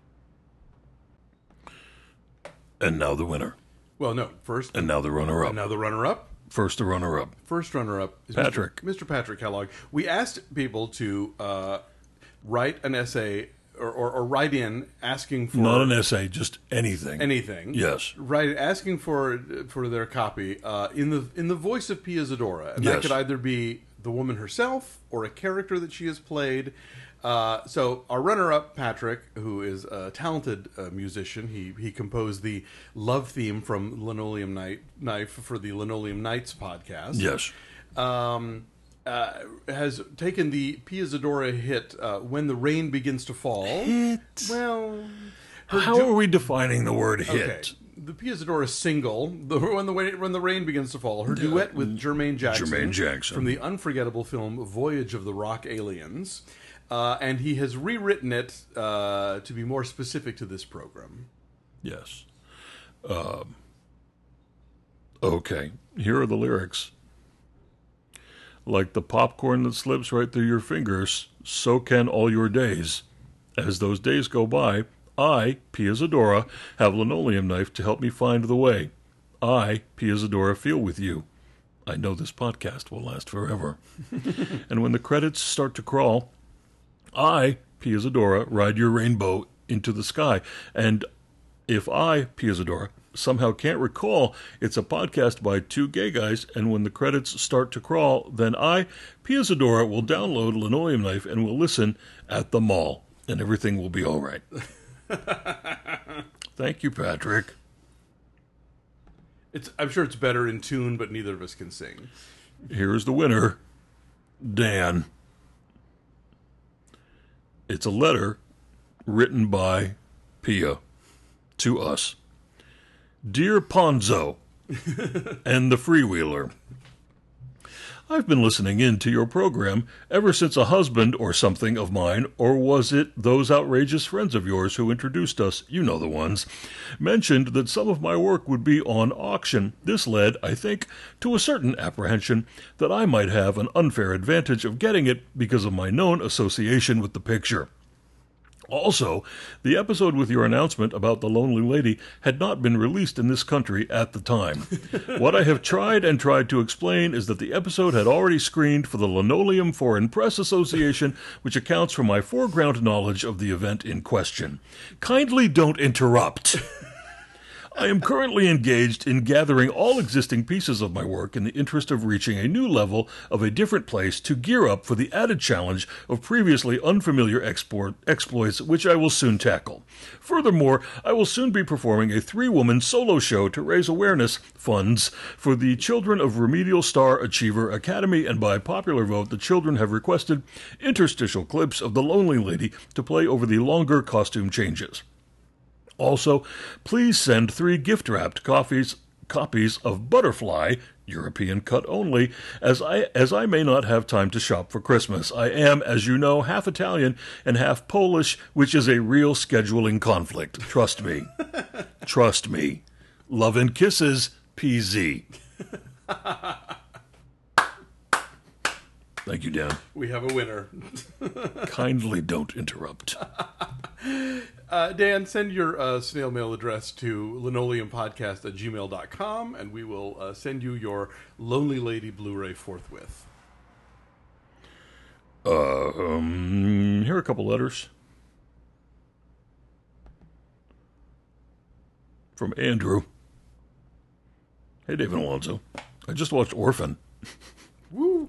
And now the winner. Well, no, first and now the runner-up. And now the runner-up. First, the runner-up. First runner-up is Patrick. Mister Mister Patrick Kellogg. We asked people to uh, write an essay or, or, or write in asking for... Not an essay, just anything. Anything. Yes. Write asking for for their copy uh, in the in the voice of Pia Zadora. And yes. that could either be the woman herself or a character that she has played. Uh, so our runner-up, Patrick, who is a talented uh, musician, he he composed the love theme from Linoleum Night, Knife for the Linoleum Nights podcast. Yes. Um, uh, has taken the Pia Zadora hit, uh, When the Rain Begins to Fall. Hit. Well... How du- are we defining the word hit? Okay. The Pia Zadora single, the, when, the, when the Rain Begins to Fall, her duet with Jermaine Jackson, Jermaine Jackson from the unforgettable film Voyage of the Rock Aliens. Uh, and he has rewritten it uh, to be more specific to this program. Yes. Um, okay. Here are the lyrics. Like the popcorn that slips right through your fingers, so can all your days. As those days go by, I, Pia Zadora, have Linoleum Knife to help me find the way. I, Pia Zadora, feel with you. I know this podcast will last forever. And when the credits start to crawl, I, Pia Zadora, ride your rainbow into the sky. And if I, Pia Zadora, somehow can't recall it's a podcast by two gay guys, and when the credits start to crawl, then I, Pia Zadora, will download Linoleum Knife and will listen at the mall, and everything will be all right. Thank you, Patrick. It's. I'm sure it's better in tune, but neither of us can sing. Here's the winner, Dan. It's a letter written by Pia to us. Dear Ponzo and the Freewheeler, I've been listening in to your program ever since a husband or something of mine, or was it those outrageous friends of yours who introduced us, you know the ones, mentioned that some of my work would be on auction. This led, I think, to a certain apprehension that I might have an unfair advantage of getting it because of my known association with the picture. Also, the episode with your announcement about the Lonely Lady had not been released in this country at the time. What I have tried and tried to explain is that the episode had already screened for the Linoleum Foreign Press Association, which accounts for my foreground knowledge of the event in question. Kindly don't interrupt. I am currently engaged in gathering all existing pieces of my work in the interest of reaching a new level of a different place to gear up for the added challenge of previously unfamiliar export exploits, which I will soon tackle. Furthermore, I will soon be performing a three-woman solo show to raise awareness funds for the children of Remedial Star Achiever Academy, and by popular vote, the children have requested interstitial clips of the Lonely Lady to play over the longer costume changes. Also, please send three gift-wrapped copies, copies of Butterfly, European cut only, as I as I may not have time to shop for Christmas. I am, as you know, half Italian and half Polish, which is a real scheduling conflict. Trust me. Trust me. Love and kisses, P Z. Thank you, Dan. We have a winner. Kindly don't interrupt. Uh, Dan, send your uh, snail mail address to linoleumpodcast at gmail dot com, and we will uh, send you your Lonely Lady Blu-ray forthwith. Uh, um, here are a couple letters. From Andrew. Hey, David Alonso. I just watched Orphan. Woo!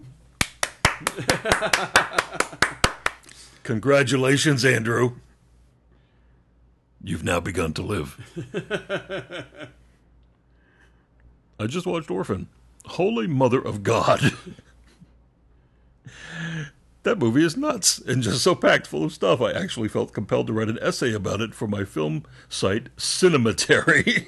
Congratulations, Andrew. You've now begun to live. I just watched Orphan. Holy Mother of God. That movie is nuts and just so packed full of stuff. I actually felt compelled to write an essay about it for my film site, Cinematary.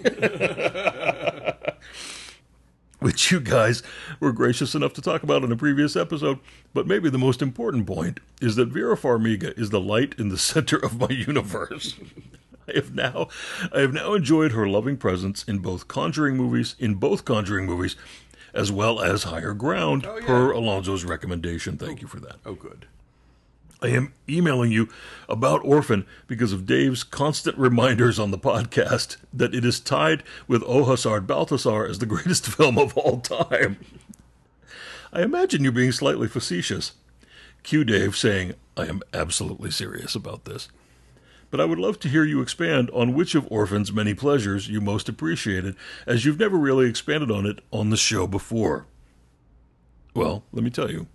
Which you guys were gracious enough to talk about in a previous episode. But maybe the most important point is that Vera Farmiga is the light in the center of my universe. I have now, I have now enjoyed her loving presence in both Conjuring movies, in both Conjuring movies, as well as Higher Ground, oh, yeah. per Alonso's recommendation. Thank oh, you for that. Oh, good. I am emailing you about Orphan because of Dave's constant reminders on the podcast that it is tied with O Hasard Balthasar as the greatest film of all time. I imagine you being slightly facetious. Cue Dave saying, I am absolutely serious about this. But I would love to hear you expand on which of Orphan's many pleasures you most appreciated, as you've never really expanded on it on the show before. Well, let me tell you.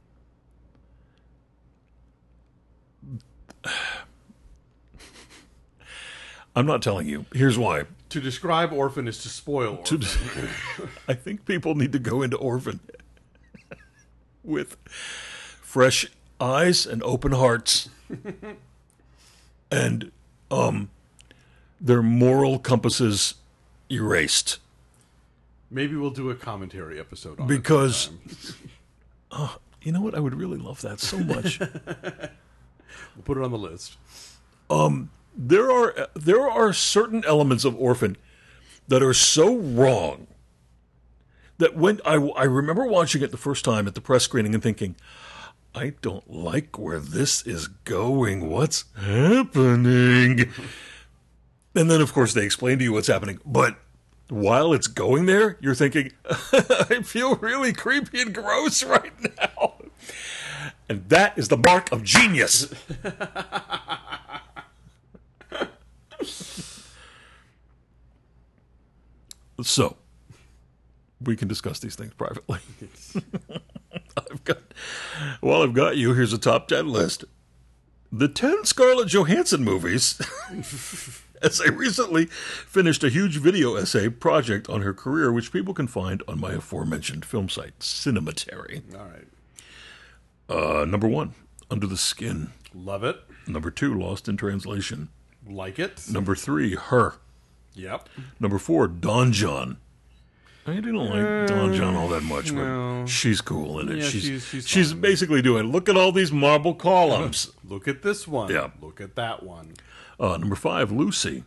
I'm not telling you. Here's why. To describe Orphan is to spoil Orphan. To, I think people need to go into Orphan with fresh eyes and open hearts. And um, their moral compasses erased. Maybe we'll do a commentary episode on because, it. Because, uh, you know what? I would really love that so much. We'll put it on the list. Um, there are there are certain elements of Orphan that are so wrong that when I, I remember watching it the first time at the press screening and thinking, I don't like where this is going. What's happening? And then, of course, they explain to you what's happening. But while it's going there, you're thinking, I feel really creepy and gross right now. And that is the mark of genius. So, we can discuss these things privately. I've got, while I've got you, here's a top ten list. The ten Scarlett Johansson movies, as I recently finished a huge video essay project on her career, which people can find on my aforementioned film site, Cinematary. All right. Uh, number one, Under the Skin. Love it. Number two, Lost in Translation. Like it. Number three, Her. Yep. Number four, Don John. I didn't like Don John all that much, but no. she's cool in it. Yeah, she's she's- she's she's fine. basically doing, look at all these marble columns. Look at this one. Yeah. Look at that one. Uh, number five, Lucy.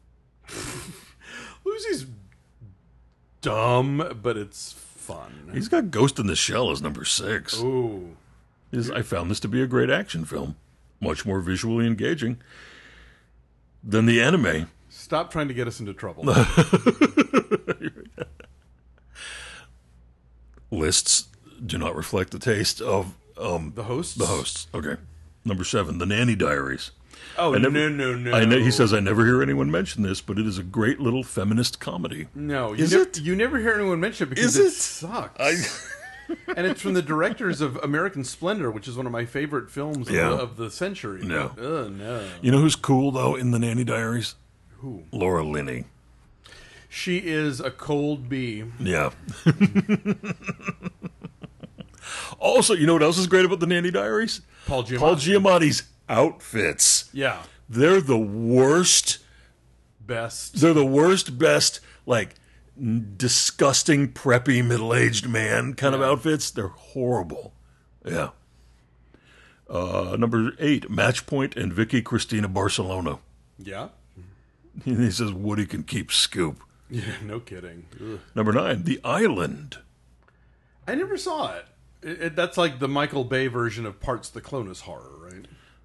Lucy's dumb, but it's fun. He's got Ghost in the Shell as number six. Ooh. Is I found this to be a great action film, much more visually engaging than the anime. Stop trying to get us into trouble. Lists do not reflect the taste of um, The hosts? the hosts. Okay. Number seven, The Nanny Diaries. Oh, I never- no, no, no. I know he says I never hear anyone mention this, but it is a great little feminist comedy. No. You Is nev- it? You never hear anyone mention it because Is it, it? sucks. I And it's from the directors of American Splendor, which is one of my favorite films of, Yeah. the, of the century. No. But, uh, no. You know who's cool though in The Nanny Diaries? Who? Laura Linney. She is a cold bee. Yeah. Also, you know what else is great about The Nanny Diaries? Paul Giamatti. Paul Giamatti's outfits. Yeah. They're the worst. Best. They're the worst, best, like, n- disgusting, preppy, middle-aged man kind of Yeah. outfits. They're horrible. Yeah. Uh, number eight, Match Point and Vicky Cristina Barcelona. Yeah. He says Woody can keep Scoop. Yeah, no kidding. Ugh. Number nine, The Island. I never saw it. It, it. That's like the Michael Bay version of Parts the Clonus horror, right?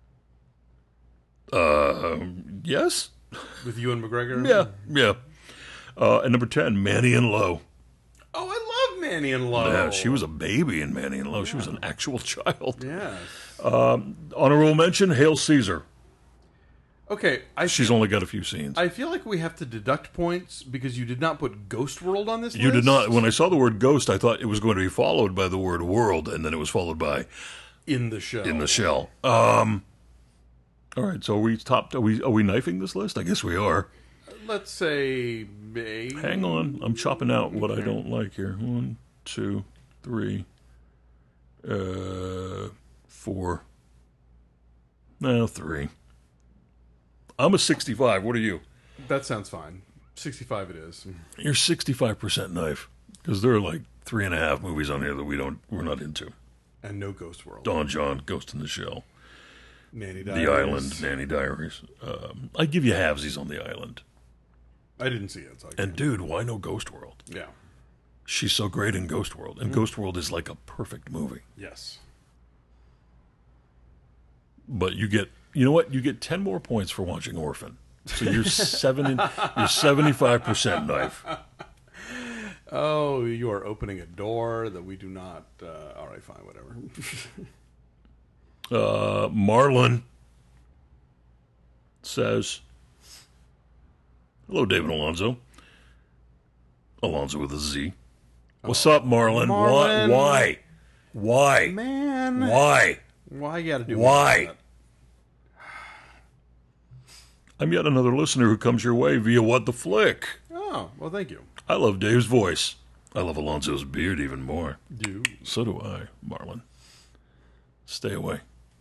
Uh, yes? With Ewan McGregor? Yeah, yeah. Uh, and number ten, Manny and Lowe. Oh, I love Manny and Lowe. Yeah, she was a baby in Manny and Lowe. She was an actual child. Yes. Honorable mention, Hail Caesar. Okay, I She's only got a few scenes. I feel like we have to deduct points because you did not put Ghost World on this You list. did not. When I saw the word ghost, I thought it was going to be followed by the word world, and then it was followed by in the show. in the shell. Um. All right. So are we top? Are we are we knifing this list? I guess we are. Let's say May. Hang on. I'm chopping out what I don't like here. One, two, three, uh, four. No, three. I'm a sixty-five. What are you? That sounds fine. sixty-five it is. You're sixty-five percent knife because there are like three and a half movies on here that we don't we're not into. And no Ghost World. Don John, Ghost in the Shell, Nanny Diaries. The Island, Nanny Diaries. Um, I give you halvesies on The Island. I didn't see it. So I And dude, why no Ghost World? yeah. She's so great in Ghost World, and Ghost World is like a perfect movie. Yes. But you get, you know what? You get ten more points for watching Orphan. So you're seven, you're seventy-five percent knife. Oh, you are opening a door that we do not. Uh, all right, fine, whatever. Uh, Marlon says, "Hello, David Alonso. Alonso with a Z. What's up, Marlon? Marlon. Why? Why? Why? Man, Why? why you got to do Why? that? I'm yet another listener who comes your way via What the Flick. Oh, well, thank you. I love Dave's voice. I love Alonso's beard even more. You. So do I, Marlon. Stay away."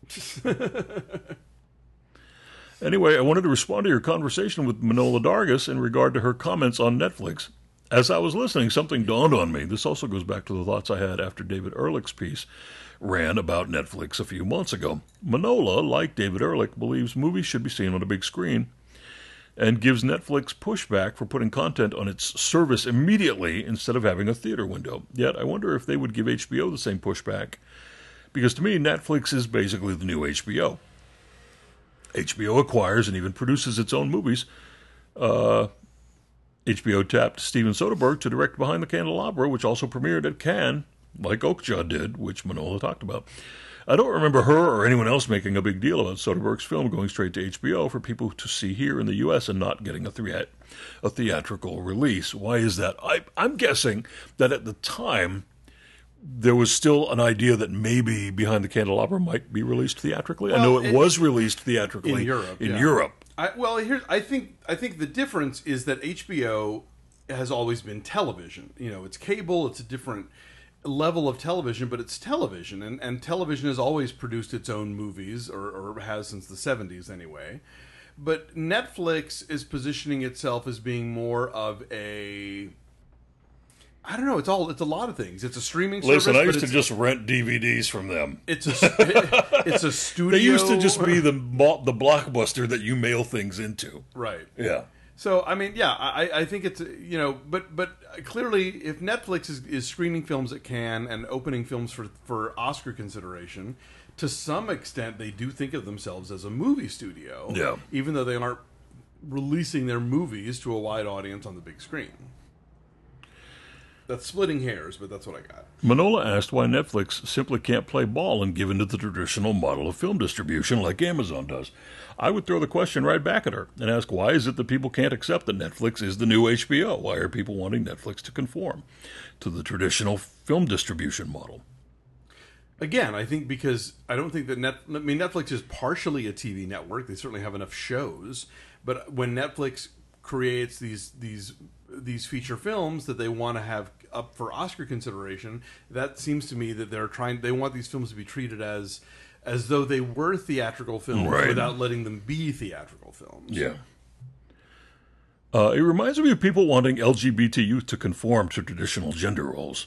Anyway, I wanted to respond to your conversation with Manola Dargis in regard to her comments on Netflix. As I was listening, something dawned on me. This also goes back to the thoughts I had after David Ehrlich's piece ran about Netflix a few months ago. Manola, like David Ehrlich, believes movies should be seen on a big screen and gives Netflix pushback for putting content on its service immediately instead of having a theater window. Yet, I wonder if they would give H B O the same pushback, because to me, Netflix is basically the new H B O. H B O acquires and even produces its own movies. Uh, H B O tapped Steven Soderbergh to direct Behind the Candelabra, which also premiered at Cannes, like Oakjaw did, which Manola talked about. I don't remember her or anyone else making a big deal about Soderbergh's film going straight to H B O for people to see here in the U S and not getting a, thea- a theatrical release. Why is that? I, I'm guessing that at the time, there was still an idea that maybe Behind the Candelabra might be released theatrically. I know Well, it, it- was released theatrically in Europe, In yeah. Europe. I, well, here's I think I think the difference is that H B O has always been television. You know, it's cable. It's a different level of television, but it's television, and, and television has always produced its own movies, or, or has since the seventies anyway. But Netflix is positioning itself as being more of a, I don't know. It's all. It's a lot of things. It's a streaming service. Listen, I but used to it's, just rent D V Ds from them. It's a. It's a studio. They used to just be the mo- the blockbuster that you mail things into. Right. Yeah. So I mean, yeah, I, I think it's, you know, but but clearly, if Netflix is, is screening films at Cannes and opening films for for Oscar consideration, to some extent, they do think of themselves as a movie studio. Yeah. Even though they aren't releasing their movies to a wide audience on the big screen. That's splitting hairs, but that's what I got. Manola asked why Netflix simply can't play ball and give into the traditional model of film distribution like Amazon does. I would throw the question right back at her and ask, why is it that people can't accept that Netflix is the new H B O? Why are people wanting Netflix to conform to the traditional film distribution model? Again, I think because I don't think that Net, I mean, Netflix is partially a T V network. They certainly have enough shows, but when Netflix creates these these these feature films that they want to have up for Oscar consideration, that seems to me that they're trying. They want these films to be treated as as though they were theatrical films, right, without letting them be theatrical films. Yeah. Uh, it reminds me of people wanting L G B T youth to conform to traditional gender roles.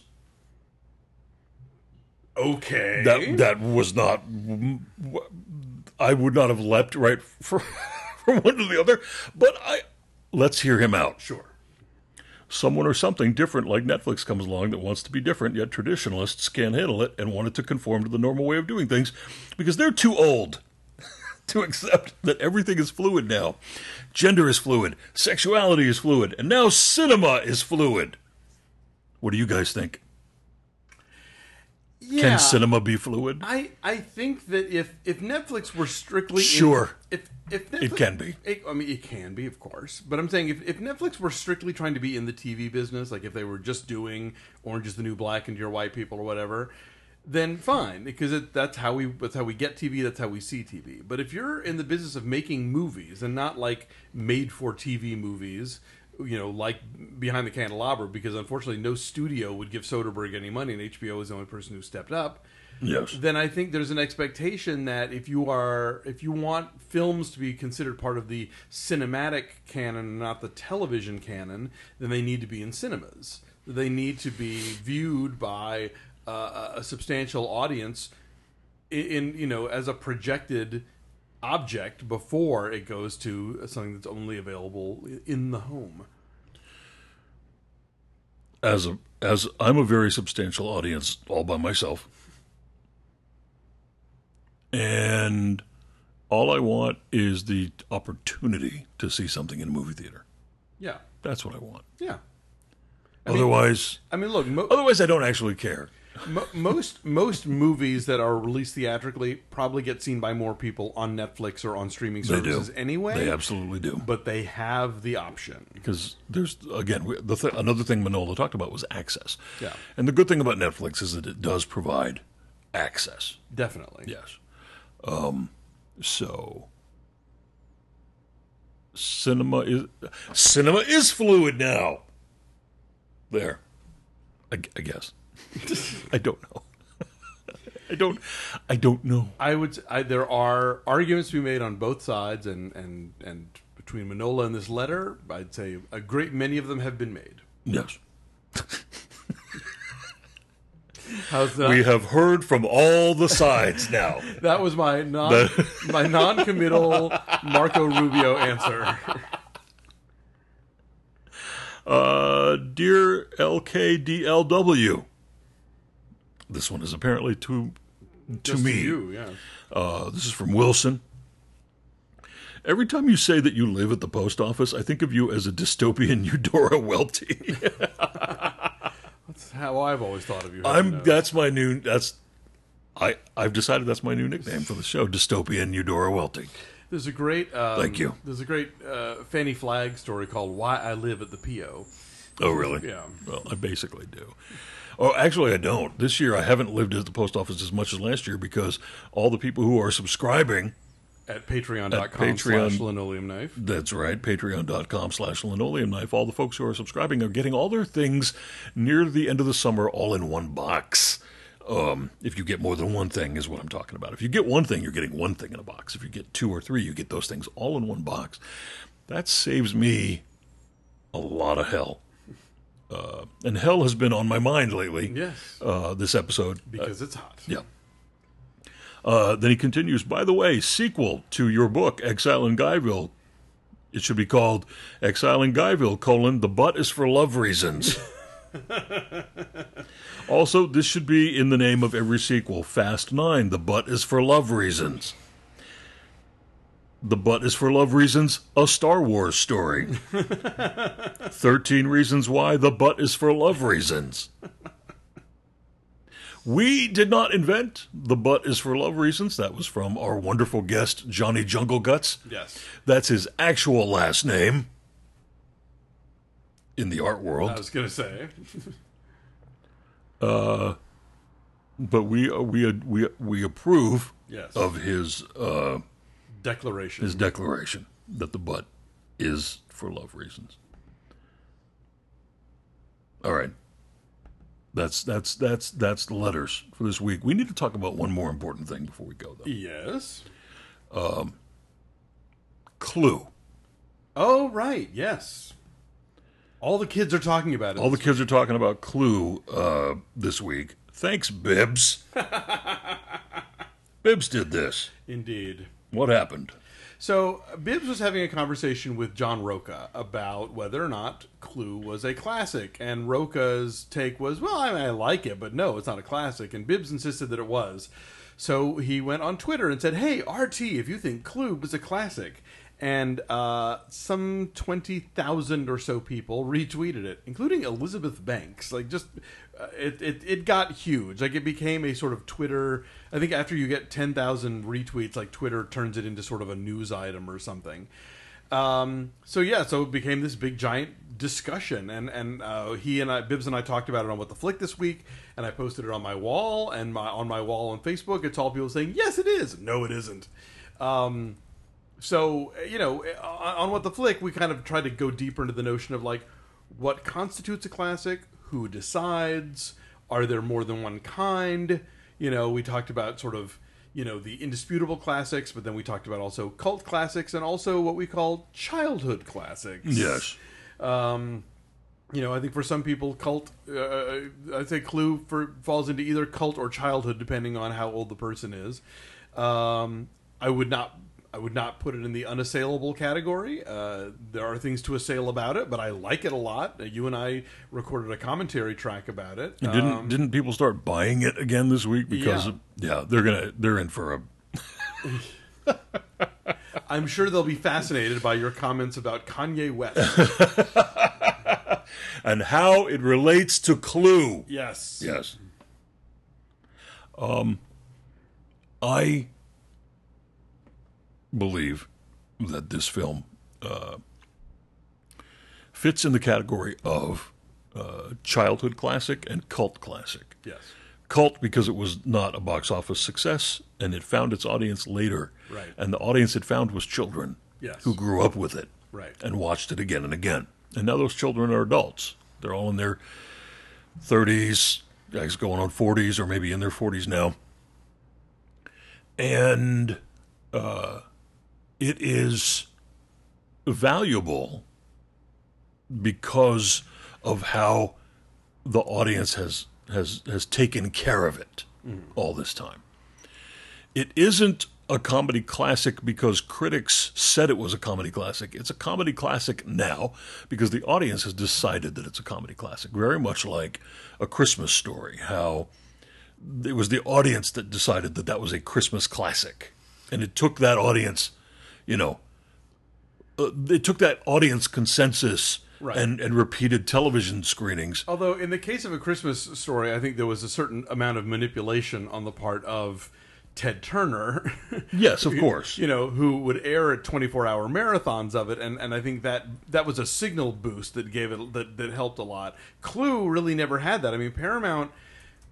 Okay. That that was not. I would not have leapt right from, from one to the other, but I let's hear him out. Sure. Someone or something different like Netflix comes along that wants to be different, yet traditionalists can't handle it and want it to conform to the normal way of doing things because they're too old to accept that everything is fluid now. Gender is fluid, sexuality is fluid, and now cinema is fluid. What do you guys think? Yeah, Can cinema be fluid? I, I think that if, if Netflix were strictly Sure. in, if if Netflix, It can be. it, I mean, it can be, of course. But I'm saying if, if Netflix were strictly trying to be in the T V business, like if they were just doing Orange is the New Black and Dear White People or whatever, then fine, because it, that's how we that's how we get T V. That's how we see T V. But if you're in the business of making movies and not like made for T V movies, you know, like Behind the Candelabra, because unfortunately no studio would give Soderbergh any money, and H B O is the only person who stepped up. Yes. Then I think there's an expectation that if you are, if you want films to be considered part of the cinematic canon, not the television canon, then they need to be in cinemas. They need to be viewed by uh, a substantial audience in, in, you know, as a projected object before it goes to something that's only available in the home. As a as I'm a very substantial audience all by myself. And all I want is the opportunity to see something in a movie theater. Yeah. That's what I want. Yeah. I Otherwise, mean, I mean, look. Mo- otherwise I don't actually care. Mo- most most movies that are released theatrically probably get seen by more people on Netflix or on streaming They do. services anyway. They absolutely do. But they have the option. Because there's, again, we- the th- another thing Manola talked about was access. Yeah. And the good thing about Netflix is that it does provide access. Definitely. Yes. Um, so cinema is cinema is fluid now. There, I, I guess. I don't know. I don't. I don't know. I would. I, there are arguments to be made on both sides, and and and between Manola and this letter, I'd say a great many of them have been made. Yes. How's that? We have heard from all the sides now. That was my non my non-committal Marco Rubio answer. Uh, dear L K D L W, this one is apparently to to Just me. To you, yeah. Uh, this is from Wilson. Every time you say that you live at the post office, I think of you as a dystopian Eudora Welty. That's how I've always thought of you. I'm. That's my new. That's. I. I've decided that's my new nickname for the show, dystopian Eudora Welty. There's a great. Um, Thank you. There's a great uh, Fanny Flagg story called "Why I Live at the P O." Oh, really? Yeah. Well, I basically do. Oh, actually, I don't. This year, I haven't lived at the post office as much as last year because all the people who are subscribing At patreon.com At Patreon. slash linoleum knife. That's right, patreon.com slash linoleum knife. All the folks who are subscribing are getting all their things near the end of the summer all in one box. Um, if you get more than one thing is what I'm talking about. If you get one thing, you're getting one thing in a box. If you get two or three, you get those things all in one box. That saves me a lot of hell. Uh, and hell has been on my mind lately. Yes. Uh, this episode. Because uh, it's hot. Yeah. Uh, then he continues, by the way, sequel to your book, Exile in Guyville. It should be called Exile in Guyville, colon, the butt is for love reasons. Also, this should be in the name of every sequel. Fast Nine, the butt is for love reasons. The butt is for love reasons, a Star Wars story. Thirteen reasons why the butt is for love reasons. We did not invent the butt is for love reasons. That was from our wonderful guest, Johnny Jungle Guts. Yes. That's his actual last name in the art world. I was going to say. uh, but we uh, we uh, we we approve yes. of his uh, declaration. His declaration that the butt is for love reasons. All right. That's that's that's that's the letters for this week. We need to talk about one more important thing before we go, though. Yes. Um, Clue. Oh, right. Yes. All the kids are talking about it. All the kids are talking about Clue uh, this week. Thanks, Bibbs. Bibbs did this. Indeed. What happened? So, Bibbs was having a conversation with John Roca about whether or not Clue was a classic. And Roca's take was, well, I, mean, I like it, but no, it's not a classic. And Bibbs insisted that it was. So he went on Twitter and said, hey, R T, if you think Clue was a classic. And uh, some twenty thousand or so people retweeted it, including Elizabeth Banks. Like, just, uh, it, it, it got huge. Like, it became a sort of Twitter. I think after you get ten thousand retweets, like, Twitter turns it into sort of a news item or something. Um, so, yeah, so it became this big, giant discussion. And, and uh, he and I, Bibbs and I talked about it on What the Flick this week, and I posted it on my wall, and my on my wall on Facebook. It's all people saying, yes, it is. No, it isn't. Um... So, you know, on What the Flick, we kind of tried to go deeper into the notion of, like, what constitutes a classic, who decides, are there more than one kind? You know, we talked about sort of, you know, the indisputable classics, but then we talked about also cult classics and also what we call childhood classics. Yes. Um, you know, I think for some people, cult, uh, I'd say Clue for, falls into either cult or childhood, depending on how old the person is. Um, I would not... I would not put it in the unassailable category. Uh, there are things to assail about it, but I like it a lot. Uh, you and I recorded a commentary track about it. And didn't um, didn't people start buying it again this week because yeah, of, yeah they're gonna they're in for a. I'm sure they'll be fascinated by your comments about Kanye West and how it relates to Clue. Yes, yes. Um, I. believe that this film uh, fits in the category of uh, childhood classic and cult classic. Yes. Cult because it was not a box office success and it found its audience later. Right. And the audience it found was children yes. who grew up with it right. and watched it again and again. And now those children are adults. They're all in their thirties, guys going on forties or maybe in their forties now. And... Uh, It is valuable because of how the audience has has has taken care of it mm. all this time. It isn't a comedy classic because critics said it was a comedy classic. It's a comedy classic now because the audience has decided that it's a comedy classic. Very much like A Christmas Story, how it was the audience that decided that that was a Christmas classic. And it took that audience... You know, uh, it took that audience consensus right. and, and repeated television screenings. Although, in the case of A Christmas Story, I think there was a certain amount of manipulation on the part of Ted Turner. Yes, of course. You know, who would air at twenty-four hour marathons of it, and, and I think that that was a signal boost that gave it that, that helped a lot. Clue really never had that. I mean, Paramount...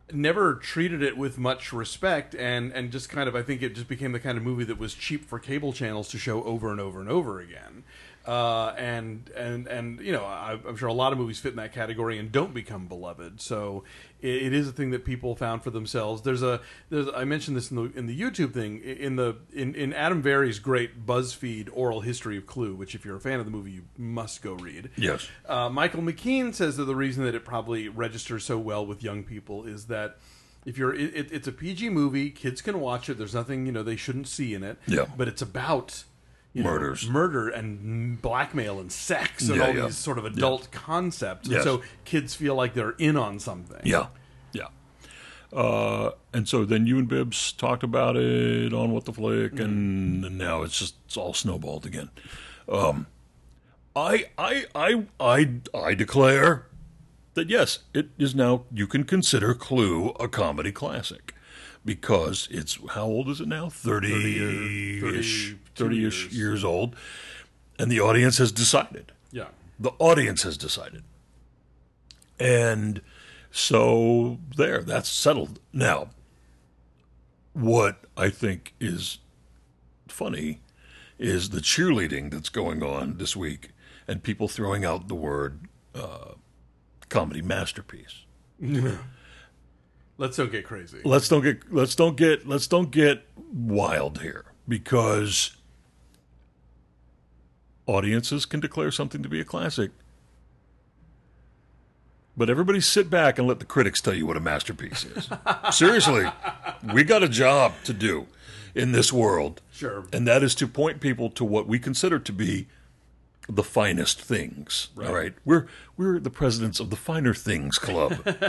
never treated it with much respect, and and just kind of, I think it just became the kind of movie that was cheap for cable channels to show over and over and over again. Uh, and and and you know, I, I'm sure a lot of movies fit in that category and don't become beloved. So it, it is a thing that people found for themselves. There's a there's I mentioned this in the in the YouTube thing, in the in, in Adam Vary's great BuzzFeed oral history of Clue, which if you're a fan of the movie you must go read. Yes. Uh, Michael McKean says that the reason that it probably registers so well with young people is that if you're it, it, it's a P G movie, kids can watch it. There's nothing, you know, they shouldn't see in it. Yeah. But it's about You know, murders, murder, and blackmail, and sex, and yeah, all yeah. these sort of adult yeah. concepts. Yes. And so kids feel like they're in on something. Yeah, yeah. Uh, and so then you and Bibbs talked about it on What the Flick, mm-hmm. and, and now it's just it's all snowballed again. Um, I, I, I, I, I declare that yes, it is now. You can consider Clue a comedy classic. Because it's, how old is it now? thirty-ish, thirty-ish years. years old. And the audience has decided. Yeah. The audience has decided. And so there, that's settled. Now, what I think is funny is the cheerleading that's going on this week and people throwing out the word uh, comedy masterpiece. Let's don't get crazy. Let's don't get let's don't get let's don't get wild here, because audiences can declare something to be a classic. But everybody sit back and let the critics tell you what a masterpiece is. Seriously, we got a job to do in this world. Sure. And that is to point people to what we consider to be the finest things. Right. All right. We're we're the presidents of the Finer Things Club.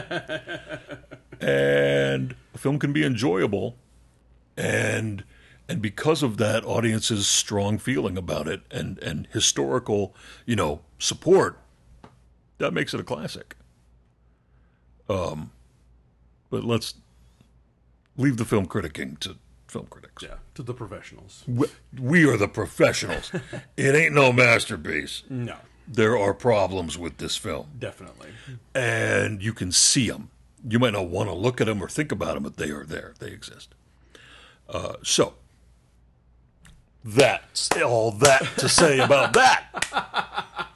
And a film can be enjoyable, and and because of that, audiences' strong feeling about it and, and historical, you know, support, that makes it a classic. Um, but let's leave the film criticking to film critics. Yeah, to the professionals. We, we are the professionals. It ain't no masterpiece. No. There are problems with this film. Definitely. And you can see them. You might not want to look at them or think about them, but they are there. They exist. Uh, so, that's all that to say about that.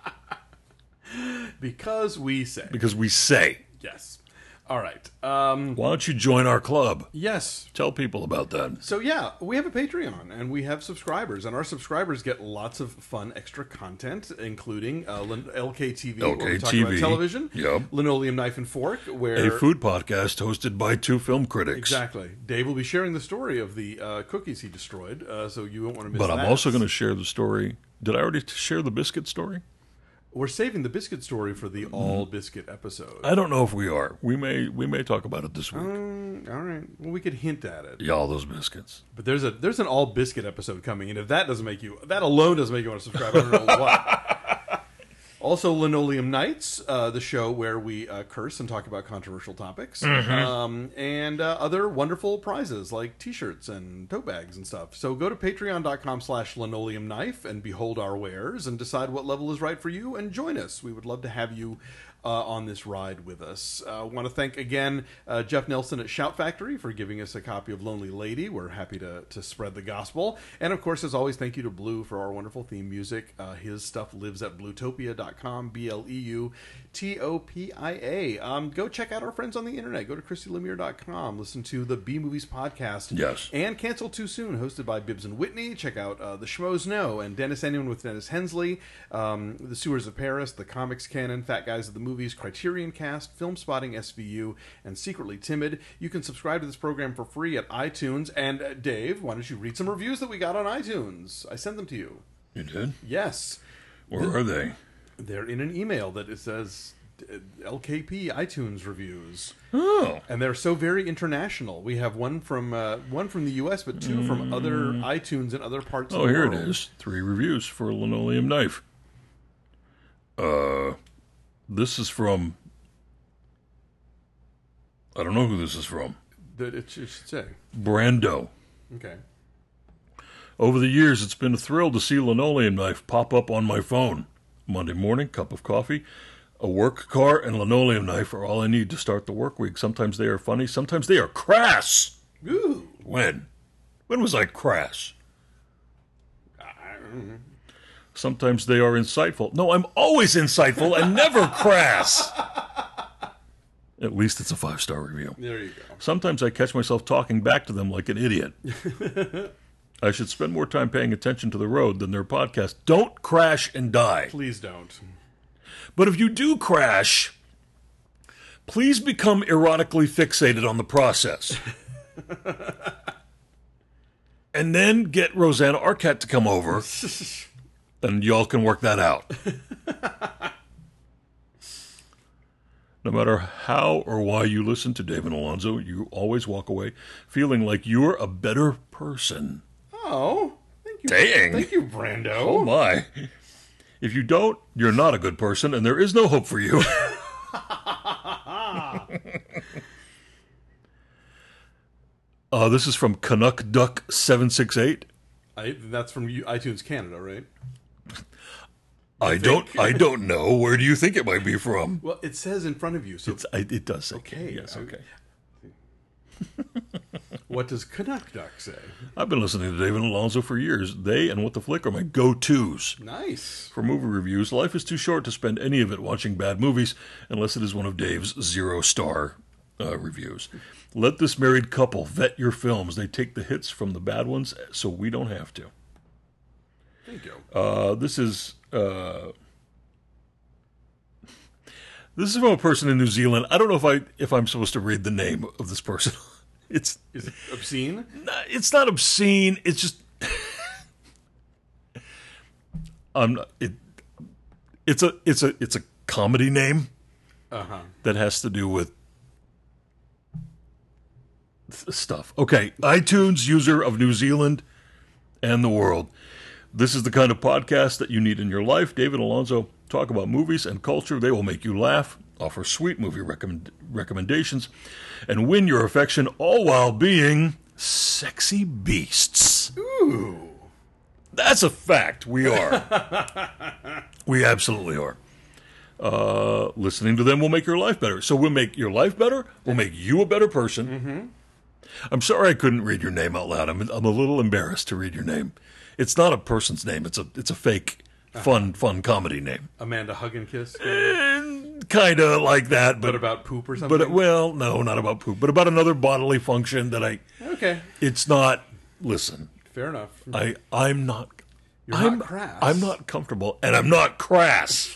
Because we say. Because we say. Yes. All right. Um, Why don't you join our club? Yes. Tell people about that. So, yeah, we have a Patreon, and we have subscribers, and our subscribers get lots of fun extra content, including uh, L K T V, L K T V. where we talk about television, yep. Linoleum Knife and Fork, where... A food podcast hosted by two film critics. Exactly. Dave will be sharing the story of the uh, cookies he destroyed, uh, so you won't want to miss but that. But I'm also going to share the story. Did I already share the biscuit story? We're saving the biscuit story for the all biscuit episode. I don't know if we are. We may we may talk about it this week. Um, all right. Well, we could hint at it. Yeah, all those biscuits. But there's a there's an all biscuit episode coming, and if that doesn't make you, that alone doesn't make you want to subscribe, I don't know what. Also, Linoleum Nights, uh, the show where we uh, curse and talk about controversial topics, mm-hmm. um, and uh, other wonderful prizes like T-shirts and tote bags and stuff. So go to patreon.com slash linoleum knife and behold our wares and decide what level is right for you and join us. We would love to have you uh, on this ride with us. I uh, want to thank again uh, Jeff Nelson at Shout Factory for giving us a copy of Lonely Lady. We're happy to, to spread the gospel. And of course, as always, thank you to Blue for our wonderful theme music. Uh, his stuff lives at bluetopia dot com, B L E U T O P I A. Um, go check out our friends on the internet. Go to christy lemire dot com. Listen to the B Movies podcast. Yes. And Cancel Too Soon, hosted by Bibbs and Whitney. Check out uh, The Schmoes Know and Dennis Anyone with Dennis Hensley. Um, the Sewers of Paris, The Comics Canon, Fat Guys of the Movies, Criterion Cast, Film Spotting S V U, and Secretly Timid. You can subscribe to this program for free at iTunes. And uh, Dave, why don't you read some reviews that we got on iTunes? I sent them to you. You did? Yes. Where the, are they? They're in an email that it says L K P iTunes reviews. Oh. And they're so very international. We have one from uh, one from the U S, but two mm. from other iTunes and other parts oh, of the world. world. Oh, here it is. Three reviews for a Linoleum Knife. Uh, this is from... I don't know who this is from. That it should say. Brando. Okay. Over the years, it's been a thrill to see Linoleum Knife pop up on my phone. Monday morning, cup of coffee. A work car and linoleum knife are all I need to start the work week. Sometimes they are funny, sometimes they are crass. Ooh. When? When was I crass? Sometimes they are insightful. No, I'm always insightful and never crass. At least it's a five-star review. There you go. Sometimes I catch myself talking back to them like an idiot. I should spend more time paying attention to the road than their podcast. Don't crash and die. Please don't. But if you do crash, please become erotically fixated on the process. And then get Rosanna Arquette to come over, and y'all can work that out. No matter how or why you listen to Dave and Alonzo, you always walk away feeling like you're a better person. Oh, thank you. Dang. Thank you, Brando. Oh, my. If you don't, you're not a good person, and there is no hope for you. uh, this is from Canuck Duck seven six eight. I, that's from you- iTunes Canada, right? I don't. I don't know. Where do you think it might be from? Well, it says in front of you, so It's, I, it does say. okay. Yes. Okay. What does Canuck Duck say? I've been listening to Dave and Alonzo for years. They and What the Flick are my go-tos Nice. for movie reviews. Life is too short to spend any of it watching bad movies, unless it is one of Dave's zero-star uh, reviews. Let this married couple vet your films. They take the hits from the bad ones, so we don't have to. Thank you. Uh, this is uh, this is from a person in New Zealand. I don't know if I if I'm supposed to read the name of this person. It's Is it obscene? it's not obscene. It's just I'm not, it. It's a it's a it's a comedy name Uh-huh. that has to do with th- stuff. Okay, iTunes user of New Zealand and the world. This is the kind of podcast that you need in your life. David and Alonzo talk about movies and culture. They will make you laugh, offer sweet movie recommend- recommendations, and win your affection, all while being sexy beasts. Ooh. That's a fact. We are. We absolutely are. Uh, listening to them will make your life better. So we'll make your life better. We'll make you a better person. Mm-hmm. I'm sorry I couldn't read your name out loud. I'm, I'm a little embarrassed to read your name. It's not a person's name. It's a it's a fake, fun, fun comedy name. Amanda Hug and Kiss? Kind of like that, But but about poop or something? but well, no, not about poop, but about another bodily function that I. Okay. It's not. Listen, Fair enough. I I'm not. You're I'm not crass. I'm not comfortable, and I'm not crass.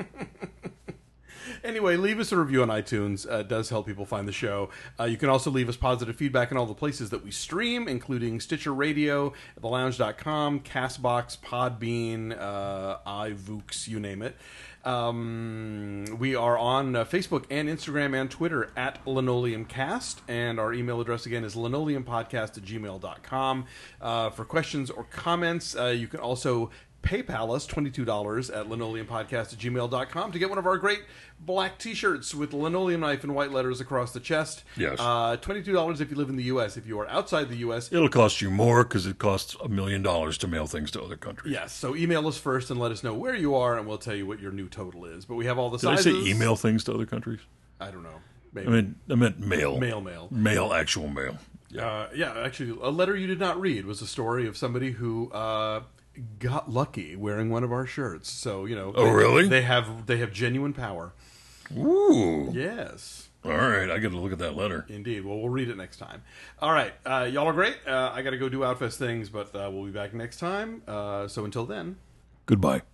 Anyway, leave us a review on iTunes. Uh, it does help people find the show. Uh, you can also leave us positive feedback in all the places that we stream, including Stitcher Radio, the lounge dot com, Castbox, Podbean, uh, iVoox, you name it. Um, we are on uh, Facebook and Instagram and Twitter at LinoleumCast, and our email address again is linoleumpodcast at gmail dot com. Uh, for questions or comments, uh, you can also PayPal us twenty-two dollars at linoleumpodcast at gmail dot com to get one of our great black t-shirts with the linoleum knife in white letters across the chest. Yes. Uh, twenty-two dollars if you live in the U S. If you are outside the U S, It'll cost you more because it costs a million dollars to mail things to other countries. yes. So email us first and let us know where you are, and we'll tell you what your new total is. But we have all the Did sizes. I say email things to other countries? I don't know. Maybe. I mean, I meant mail. Mail, mail. Mail, actual mail. Uh, yeah, actually, a letter you did not read was a story of somebody who uh, got lucky wearing one of our shirts. So you know, Oh, they, really? They have they have genuine power. Ooh. Yes, All right, I got to look at that letter. indeed. Well, we'll read it next time. All right, uh, y'all are great. Uh, I got to go do Outfest things, but uh, we'll be back next time. Uh, so until then. Goodbye.